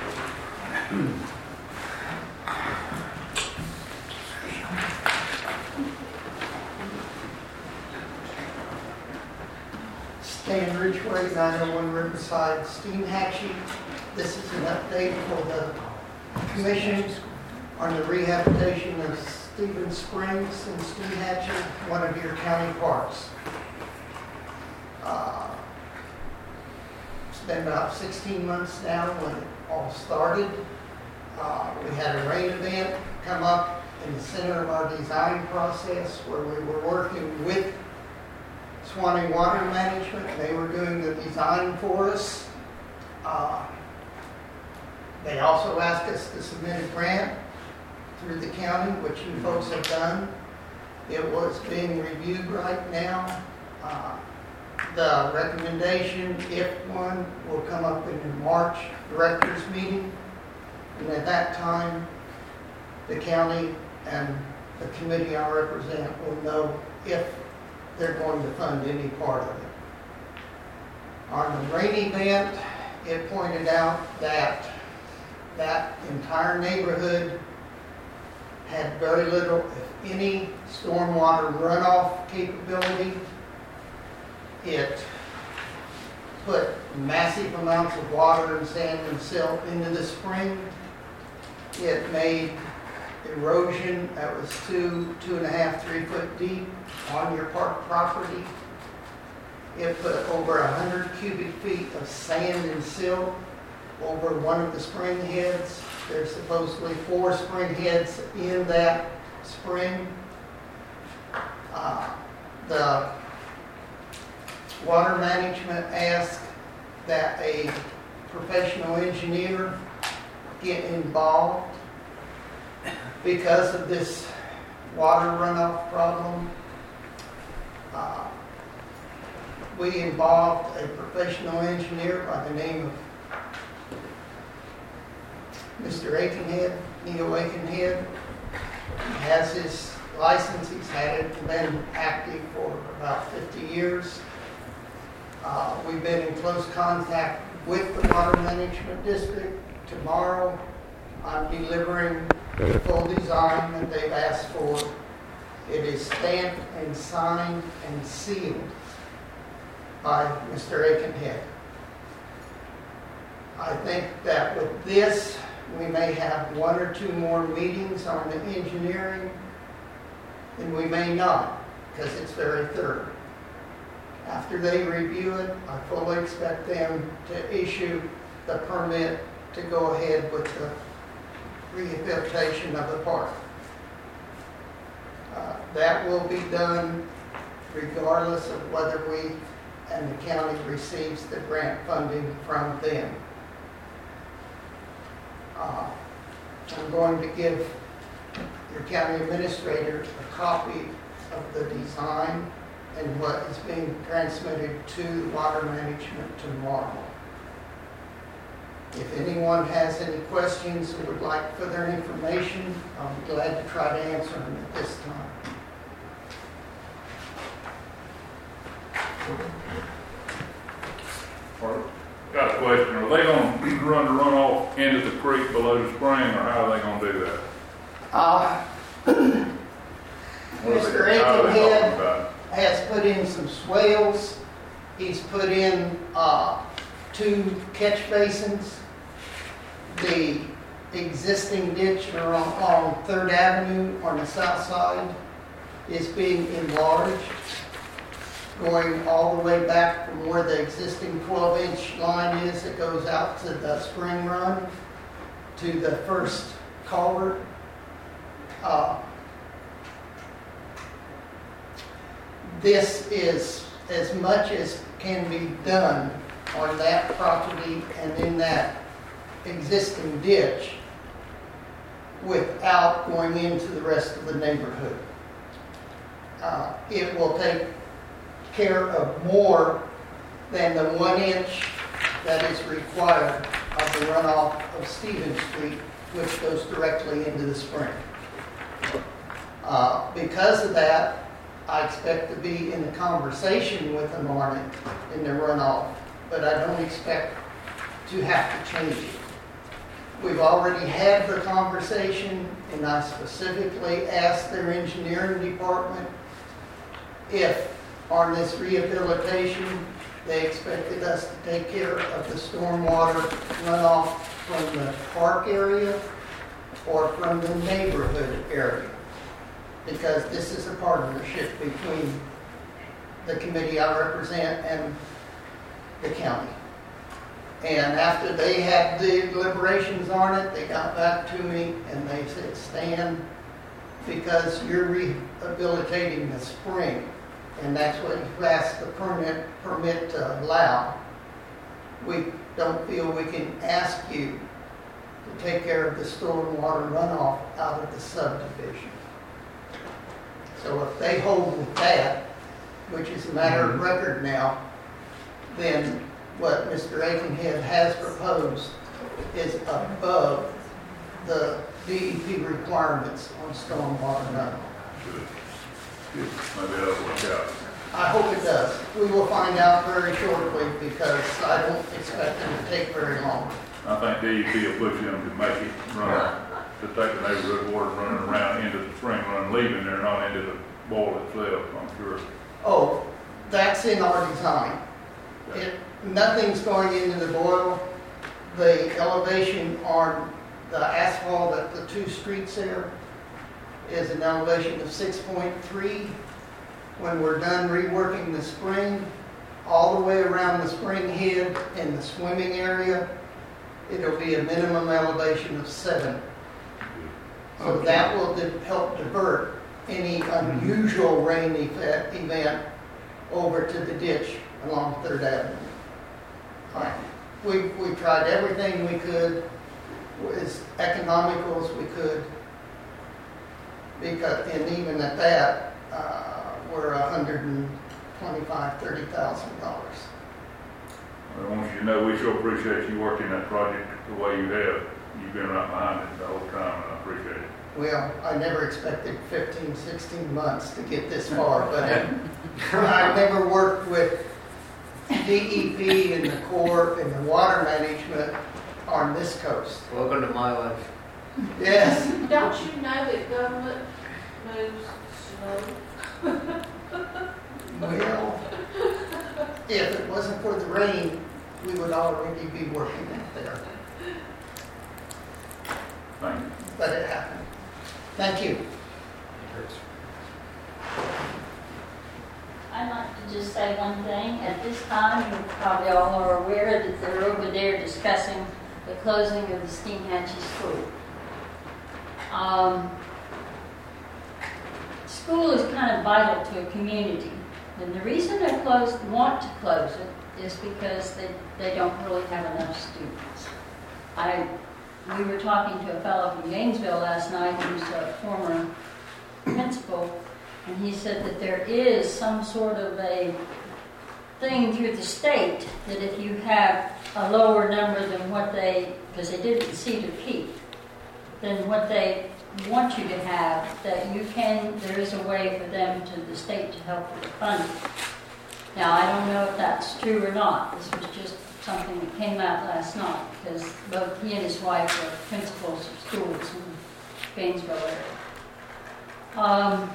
Stan Ridgway, nine oh one Riverside, Steam Hatchie. This is an update for the commission on the rehabilitation of Stevens Springs and Steam Hatchie, one of your county parks. Uh, It's been about sixteen months now when it all started. Uh, We had a rain event come up in the center of our design process where we were working with Swanee Water Management. They were doing the design for us. Uh, They also asked us to submit a grant through the county, which you folks have done. It was being reviewed right now. Uh, The recommendation, if one, will come up in the March directors meeting. And at that time, the county and the committee I represent will know if they're going to fund any part of it. On the rain event, it pointed out that that entire neighborhood had very little, if any, stormwater runoff capability. It put massive amounts of water and sand and silt into the spring. It made erosion that was two, two and a half, three foot deep on your park property. It put over a hundred cubic feet of sand and silt over one of the spring heads. There's supposedly four spring heads in that spring. Uh, the Water Management asked that a professional engineer get involved because of this water runoff problem. Uh, we involved a professional engineer by the name of Mister Aikenhead, Neil Aikenhead. He has his license, he's had it, been active for about fifty years. Uh, we've been in close contact with the Water Management District. Tomorrow, I'm delivering the full design that they've asked for. It is stamped and signed and sealed by Mister Aikenhead. I think that with this, we may have one or two more meetings on the engineering, and we may not, because it's very thorough. After they review it, I fully expect them to issue the permit to go ahead with the rehabilitation of the park. Uh, That will be done regardless of whether we and the county receives the grant funding from them. Uh, I'm going to give your county administrator a copy of the design and what is being transmitted to water management tomorrow. If anyone has any questions or would like further information, I'll be glad to try to answer them at this time. Got a question. Are they going to run the runoff into the creek below the spring, or how are they going to do that? Uh, What are Mister they- how are they talking Aikenhead about? has put in some swales. He's put in uh, two catch basins. The existing ditch along, along Third Avenue on the south side is being enlarged, going all the way back from where the existing twelve inch line is that goes out to the spring run to the first culvert. Uh, This is as much as can be done on that property and in that existing ditch without going into the rest of the neighborhood. Uh, It will take care of more than the one inch that is required of the runoff of Stevens Street, which goes directly into the spring. Uh, Because of that, I expect to be in a conversation with them on it in the runoff, but I don't expect to have to change it. We've already had the conversation, and I specifically asked their engineering department if on this rehabilitation they expected us to take care of the stormwater runoff from the park area or from the neighborhood area, because this is a partnership between the committee I represent and the county. And after they had the deliberations on it, they got back to me and they said, Stan, because you're rehabilitating the spring, and that's what you asked the permit, permit to allow, we don't feel we can ask you to take care of the stormwater runoff out of the subdivision. So if they hold with that, which is a matter of record now, then what Mister Aikenhead has proposed is above the D E P requirements on stormwater runoff. Good. Good. Maybe that'll work out. I hope it does. We will find out very shortly because I don't expect them to take very long. I think D E P will push them to make it run, to take the neighborhood water running around into the spring run, leaving there, not into the boil itself, I'm sure. Oh, that's in our design. It, nothing's going into the boil. The elevation on the asphalt at the two streets there is an elevation of six point three. When we're done reworking the spring, all the way around the spring head and the swimming area, it'll be a minimum elevation of seven. So Okay. that will di- help divert any unusual rain effect, event over to the ditch along Third Avenue. All right. We, we tried everything we could, as economical as we could, because, and even at that, uh, we're one hundred twenty-five, thirty thousand dollars. I want you to know we sure appreciate you working that project the way you have. You've been right behind it the whole time, and I appreciate it. Well, I never expected fifteen, sixteen months to get this far, but I've never worked with D E P and the Corps and the water management on this coast. Welcome to my life. Yes. Don't you know that government moves slow? Well, if it wasn't for the rain, we would already be working out there. Thank you. But it happened. Thank you. I'd like to to just say one thing. At this time, you probably all are aware that they're over there discussing the closing of the Steinhatchee School. Um, school is kind of vital to a community. And the reason they close, want to close it is because they, they don't really have enough students. I, we were talking to a fellow from Gainesville last night who's a former principal, and he said that there is some sort of a thing through the state that if you have a lower number than what they, because they didn't see to peak, than what they want you to have, that you can, there is a way for them to, the state to help with the funding. Now, I don't know if that's true or not. This was just something that came out last night, because both he and his wife are principals of schools in Gainesville area. Um,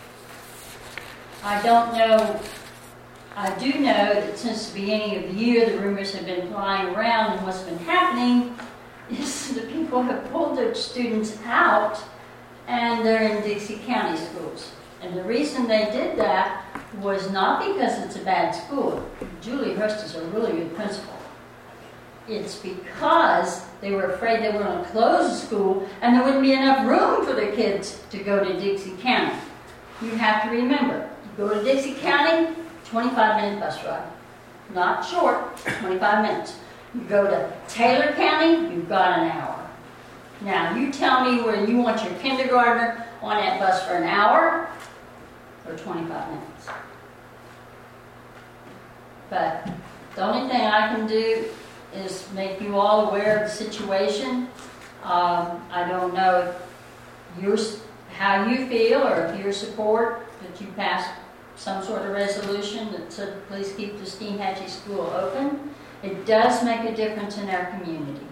I don't know, I do know that since the beginning of the year, the rumors have been flying around, and what's been happening is the people have pulled their students out, and they're in Dixie County schools. And the reason they did that was not because it's a bad school. Julie Hurst is a really good principal. It's because they were afraid they were going to close the school and there wouldn't be enough room for their kids to go to Dixie County. You have to remember, you go to Dixie County, twenty-five minute bus ride. Not short, twenty-five minutes. You go to Taylor County, you've got an hour. Now, you tell me where you want your kindergartner on that bus for an hour or twenty-five minutes. But the only thing I can do is make you all aware of the situation. Um, I don't know if you're, how you feel, or if your support that you pass some sort of resolution that said please keep the Steinhatchee School open. It does make a difference in our community.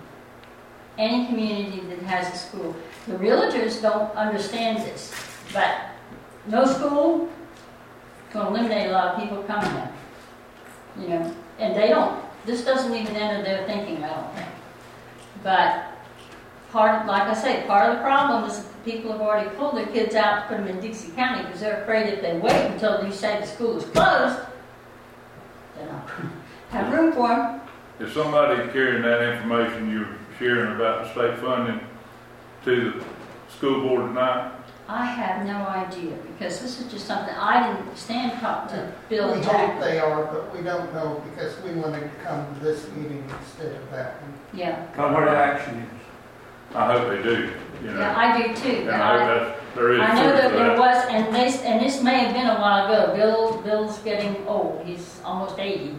Any community that has a school. The realtors don't understand this, but no school is going to eliminate a lot of people coming there. You know, and they don't. This doesn't even enter their thinking, I don't think. But part, like I say, part of the problem is that the people have already pulled their kids out to put them in Dixie County because they're afraid if they wait until you say the school is closed, they're not going to have room for them. Is somebody carrying that information you're sharing about the state funding to the school board tonight? I have no idea, because this is just something I didn't stand talk to Bill We and hope Jack. they are, but we don't know because we want to come to this meeting instead of that one. Yeah. Come where the action is. I hope they do, you know. Yeah, I do too. And I hope that there is I know truth that to there that. was, and they, and this may have been a while ago. Bill, Bill's getting old. He's almost eighty.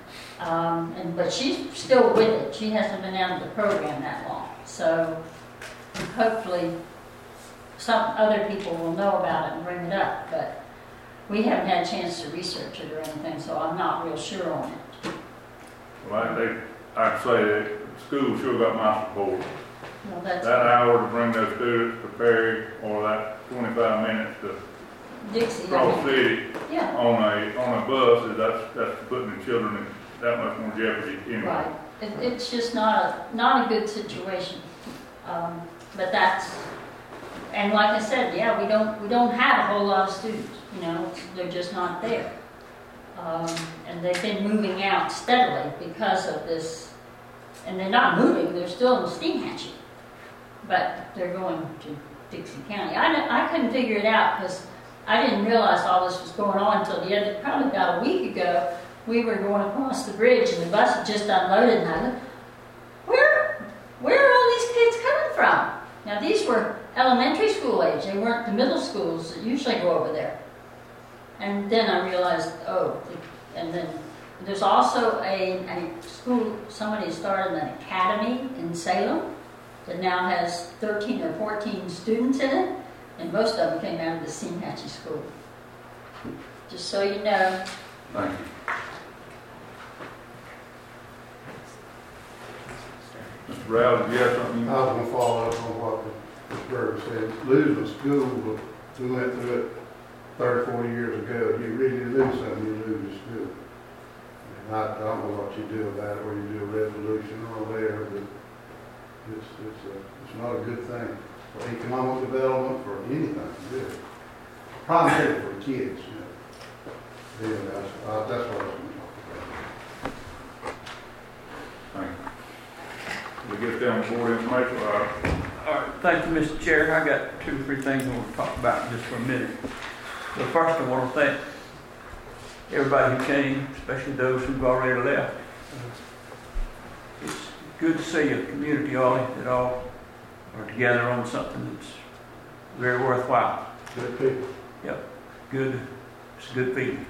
Um, and, but she's still with it. She hasn't been out of the program that long. So hopefully some other people will know about it and bring it up. But we haven't had a chance to research it or anything, so I'm not real sure on it. Well, I, they, I'd say that the school sure got my support. Well, that's That hour to bring those students to Perry, or that twenty-five minutes to Dixie. cross city Yeah. on a on a bus, is that's that's putting the children in that much more jeopardy anyway. Right. It, it's just not a not a good situation. Um, but that's, and like I said, yeah, we don't we don't have a whole lot of students. You know, they're just not there. Um, and they've been moving out steadily because of this. And they're not moving; they're still in Steinhatchee, but they're going to Dixie County. I I couldn't figure it out because I didn't realize all this was going on until the other, probably about a week ago. We were going across the bridge and the bus had just unloaded, and I looked, where, where are all these kids coming from? Now these were elementary school age, they weren't the middle schools that usually go over there. And then I realized, oh, and then there's also a, a school, somebody started an academy in Salem that now has thirteen or fourteen students in it, and most of them came out of the Steinhatchee School. Just so you know. Thank you. Mister Rouse, do you have something? I was gonna follow up on what Mister Berger said. Losing a school, we went through it thirty, forty years ago. You really lose something, you lose a school. And I, I don't know what you do about it, whether you do a resolution or whatever, but it's, it's, a, it's not a good thing for economic development, for anything, really. Primarily for the kids, you know. Yeah, that's, uh, that's what I was. Thank you. We get down to board information, uh, All right, thank you, Mister Chair. I got two or three things I want to talk about just for a minute. So first, I want to thank everybody who came, especially those who've already left. It's good to see a community all that all are together on something that's very worthwhile. Good people. Yep, good. It's a good feeling.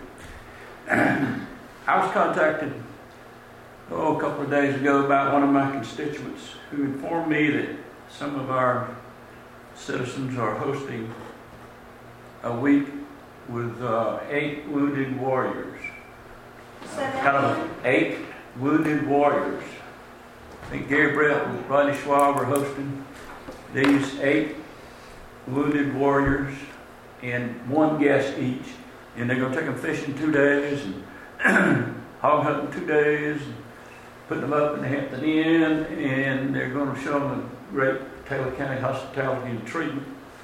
I was contacted oh, a couple of days ago about one of my constituents who informed me that some of our citizens are hosting a week with uh, eight wounded warriors. Uh, kind of eight wounded warriors. I think Gary Brett and Rodney Schwab are hosting these eight wounded warriors and one guest each. And they're going to take them fishing two days and hog hunting two days and putting them up in the Hampton Inn, and they're going to show them the great Taylor County hospitality and treatment.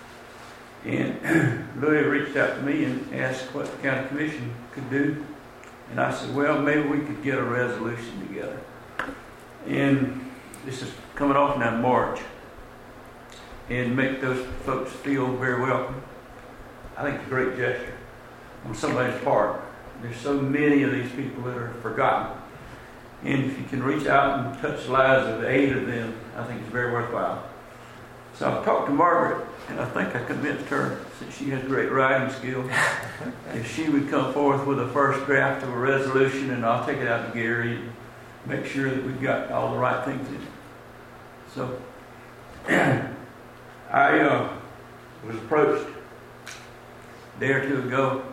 And Louis reached out to me and asked what the county commission could do. And I said, well, maybe we could get a resolution together. And this is coming off now in March. And make those folks feel very welcome. I think it's a great gesture on somebody's part. There's so many of these people that are forgotten. And if you can reach out and touch the lives of eight of them, I think it's very worthwhile. So I've talked to Margaret, and I think I convinced her, since she has great writing skills, if she would come forth with a first draft of a resolution, and I'll take it out to Gary and make sure that we've got all the right things in it. So I uh, was approached a day or two ago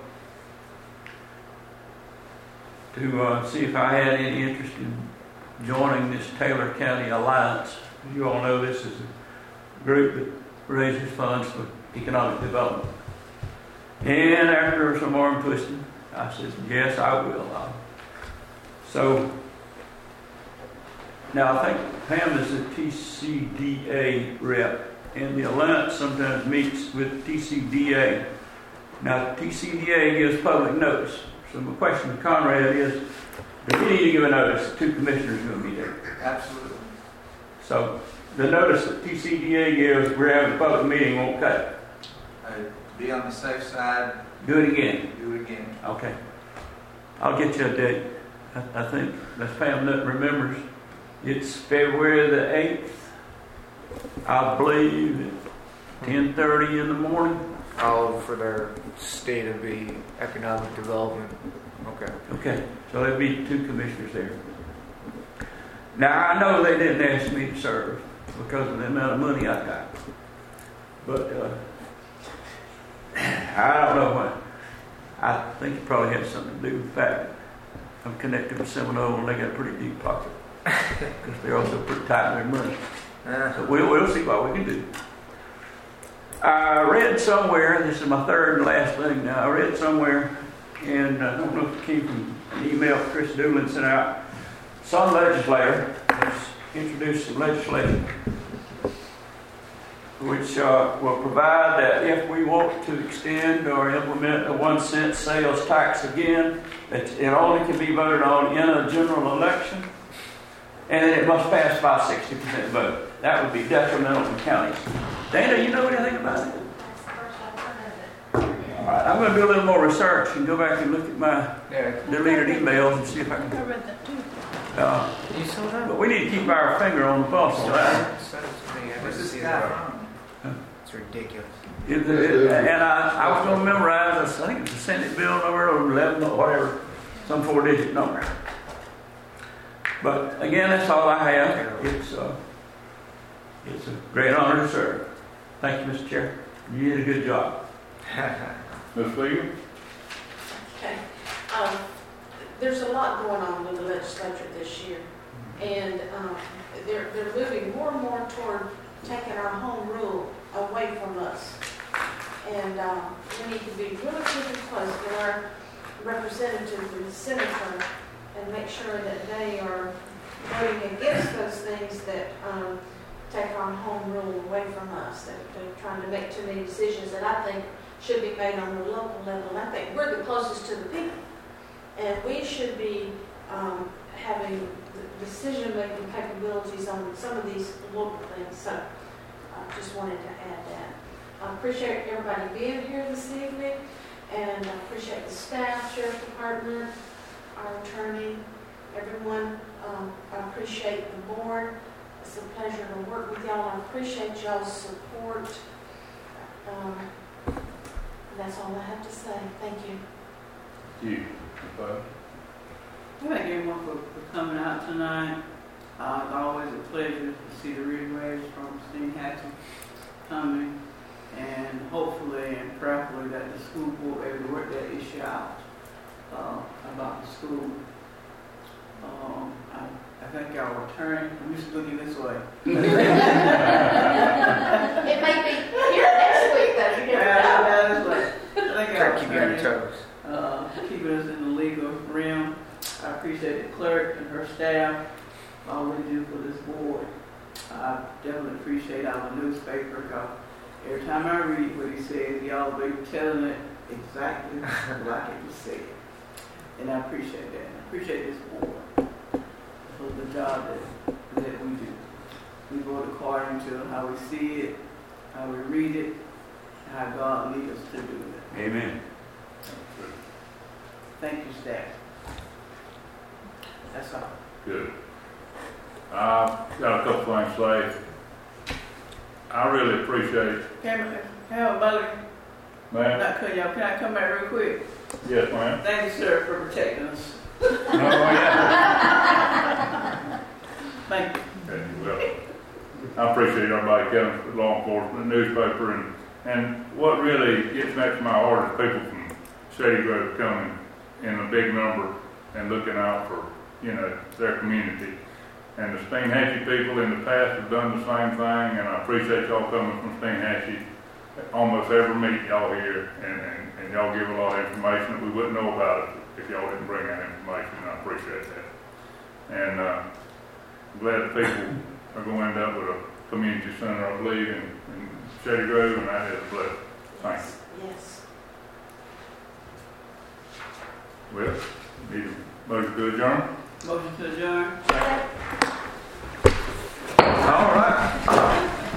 to uh, see if I had any interest in joining this Taylor County Alliance. As you all know, this is a group that raises funds for economic development. And after some arm twisting, I said, yes, I will. I'll. So, now I think Pam is a T C D A rep, and the Alliance sometimes meets with T C D A. Now, T C D A gives public notice. So my question to Conrad is, do we need to give a notice that two commissioners are going to be there? Absolutely. So the notice that T C D A gives, we're having a public meeting, won't cut it. Uh, be on the safe side. Do it again. Do it again. Okay. I'll get you a date. I, I think that's Pam that remembers. It's February the eighth, I believe, at ten thirty in the morning. Oh, for their state of the economic development. Okay. Okay. So there'll be two commissioners there. Now, I know they didn't ask me to serve because of the amount of money I got. But uh, I don't know what. I think it probably had something to do with the fact that I'm connected with Seminole and they got a pretty deep pocket. Because they're also pretty tight in their money. So we'll, we'll see what we can do. I read somewhere, this is my third and last thing now, I read somewhere, and I don't know if it came from an email Chris Doolin sent out, some legislator has introduced some legislation which uh, will provide that if we want to extend or implement a one cent sales tax again, that it only can be voted on in a general election, and that it must pass by sixty percent vote. That would be detrimental to counties. Dana, you know anything about it? All right, I'm going to do a little more research and go back and look at my deleted emails and see if I can. I read that too. Uh, You saw that? but we need to keep our finger on the pulse on that. Where's this guy from? It's ridiculous. It, it, and I, I was going to memorize, I think it's the Senate bill number or eleven or whatever, some four-digit number. But again, that's all I have. It's uh, it's a great honor to serve. Thank you, Mister Chair. You did a good job. Miz Field? Okay. Um, there's a lot going on in the legislature this year, and um, they're they're moving more and more toward taking our home rule away from us. And um, we need to be really, really close with our representative and senator and make sure that they are voting against those things that um, take our home rule away from us. That they're trying to make too many decisions that I think should be made on the local level. I think we're the closest to the people. And we should be um, having decision-making capabilities on some of these local things. So I just wanted to add that. I appreciate everybody being here this evening, and I appreciate the staff, Sheriff Department, our attorney, everyone. Um, I appreciate the board. It's a pleasure to work with y'all. I appreciate y'all's support. Um, that's all I have to say. Thank you. You, Bob? Thank everyone for, for coming out tonight. Uh, it's always a pleasure to see the reading waves from Steen Hatchie coming, and hopefully and prayerfully that the school board will be able to work that issue out uh, about the school. Um, I, I think our attorney, I'm just looking this way. It may be here next week, though. You never know. I think our Try to keep you on your attorney, toes. uh, keeping us in the legal realm. I appreciate the clerk and her staff, all they do for this board. I definitely appreciate our newspaper, because every time I read what he says, y'all be telling it exactly like it was said. And I appreciate that. I appreciate this board for the job that, that we do. We vote according to how we see it, how we read it, and how God leads us to do it. Amen. Thank you, staff. That's all. Good. I've got a couple things to say. I really appreciate, Can I have a mother? ma'am. Not cutting y'all. Can I come back real quick? Yes, ma'am. Thank you, sir, for protecting us. Oh, yeah. Thank you. Okay, well, I appreciate everybody coming for law enforcement, newspaper, and, and what really gets next to my heart is people from Shady Grove coming in a big number and looking out for, you know, their community. And the Steinhatchee people in the past have done the same thing, and I appreciate y'all coming from Steinhatchee. Almost every meet y'all here, and, and, and y'all give a lot of information that we wouldn't know about it if y'all didn't bring that information, and I appreciate that. And uh, I'm glad that people are going to end up with a community center, I believe, in, in Shady Grove, and that is a blessing. Thanks. Yes. Well, need a motion to adjourn? Motion to adjourn. All right.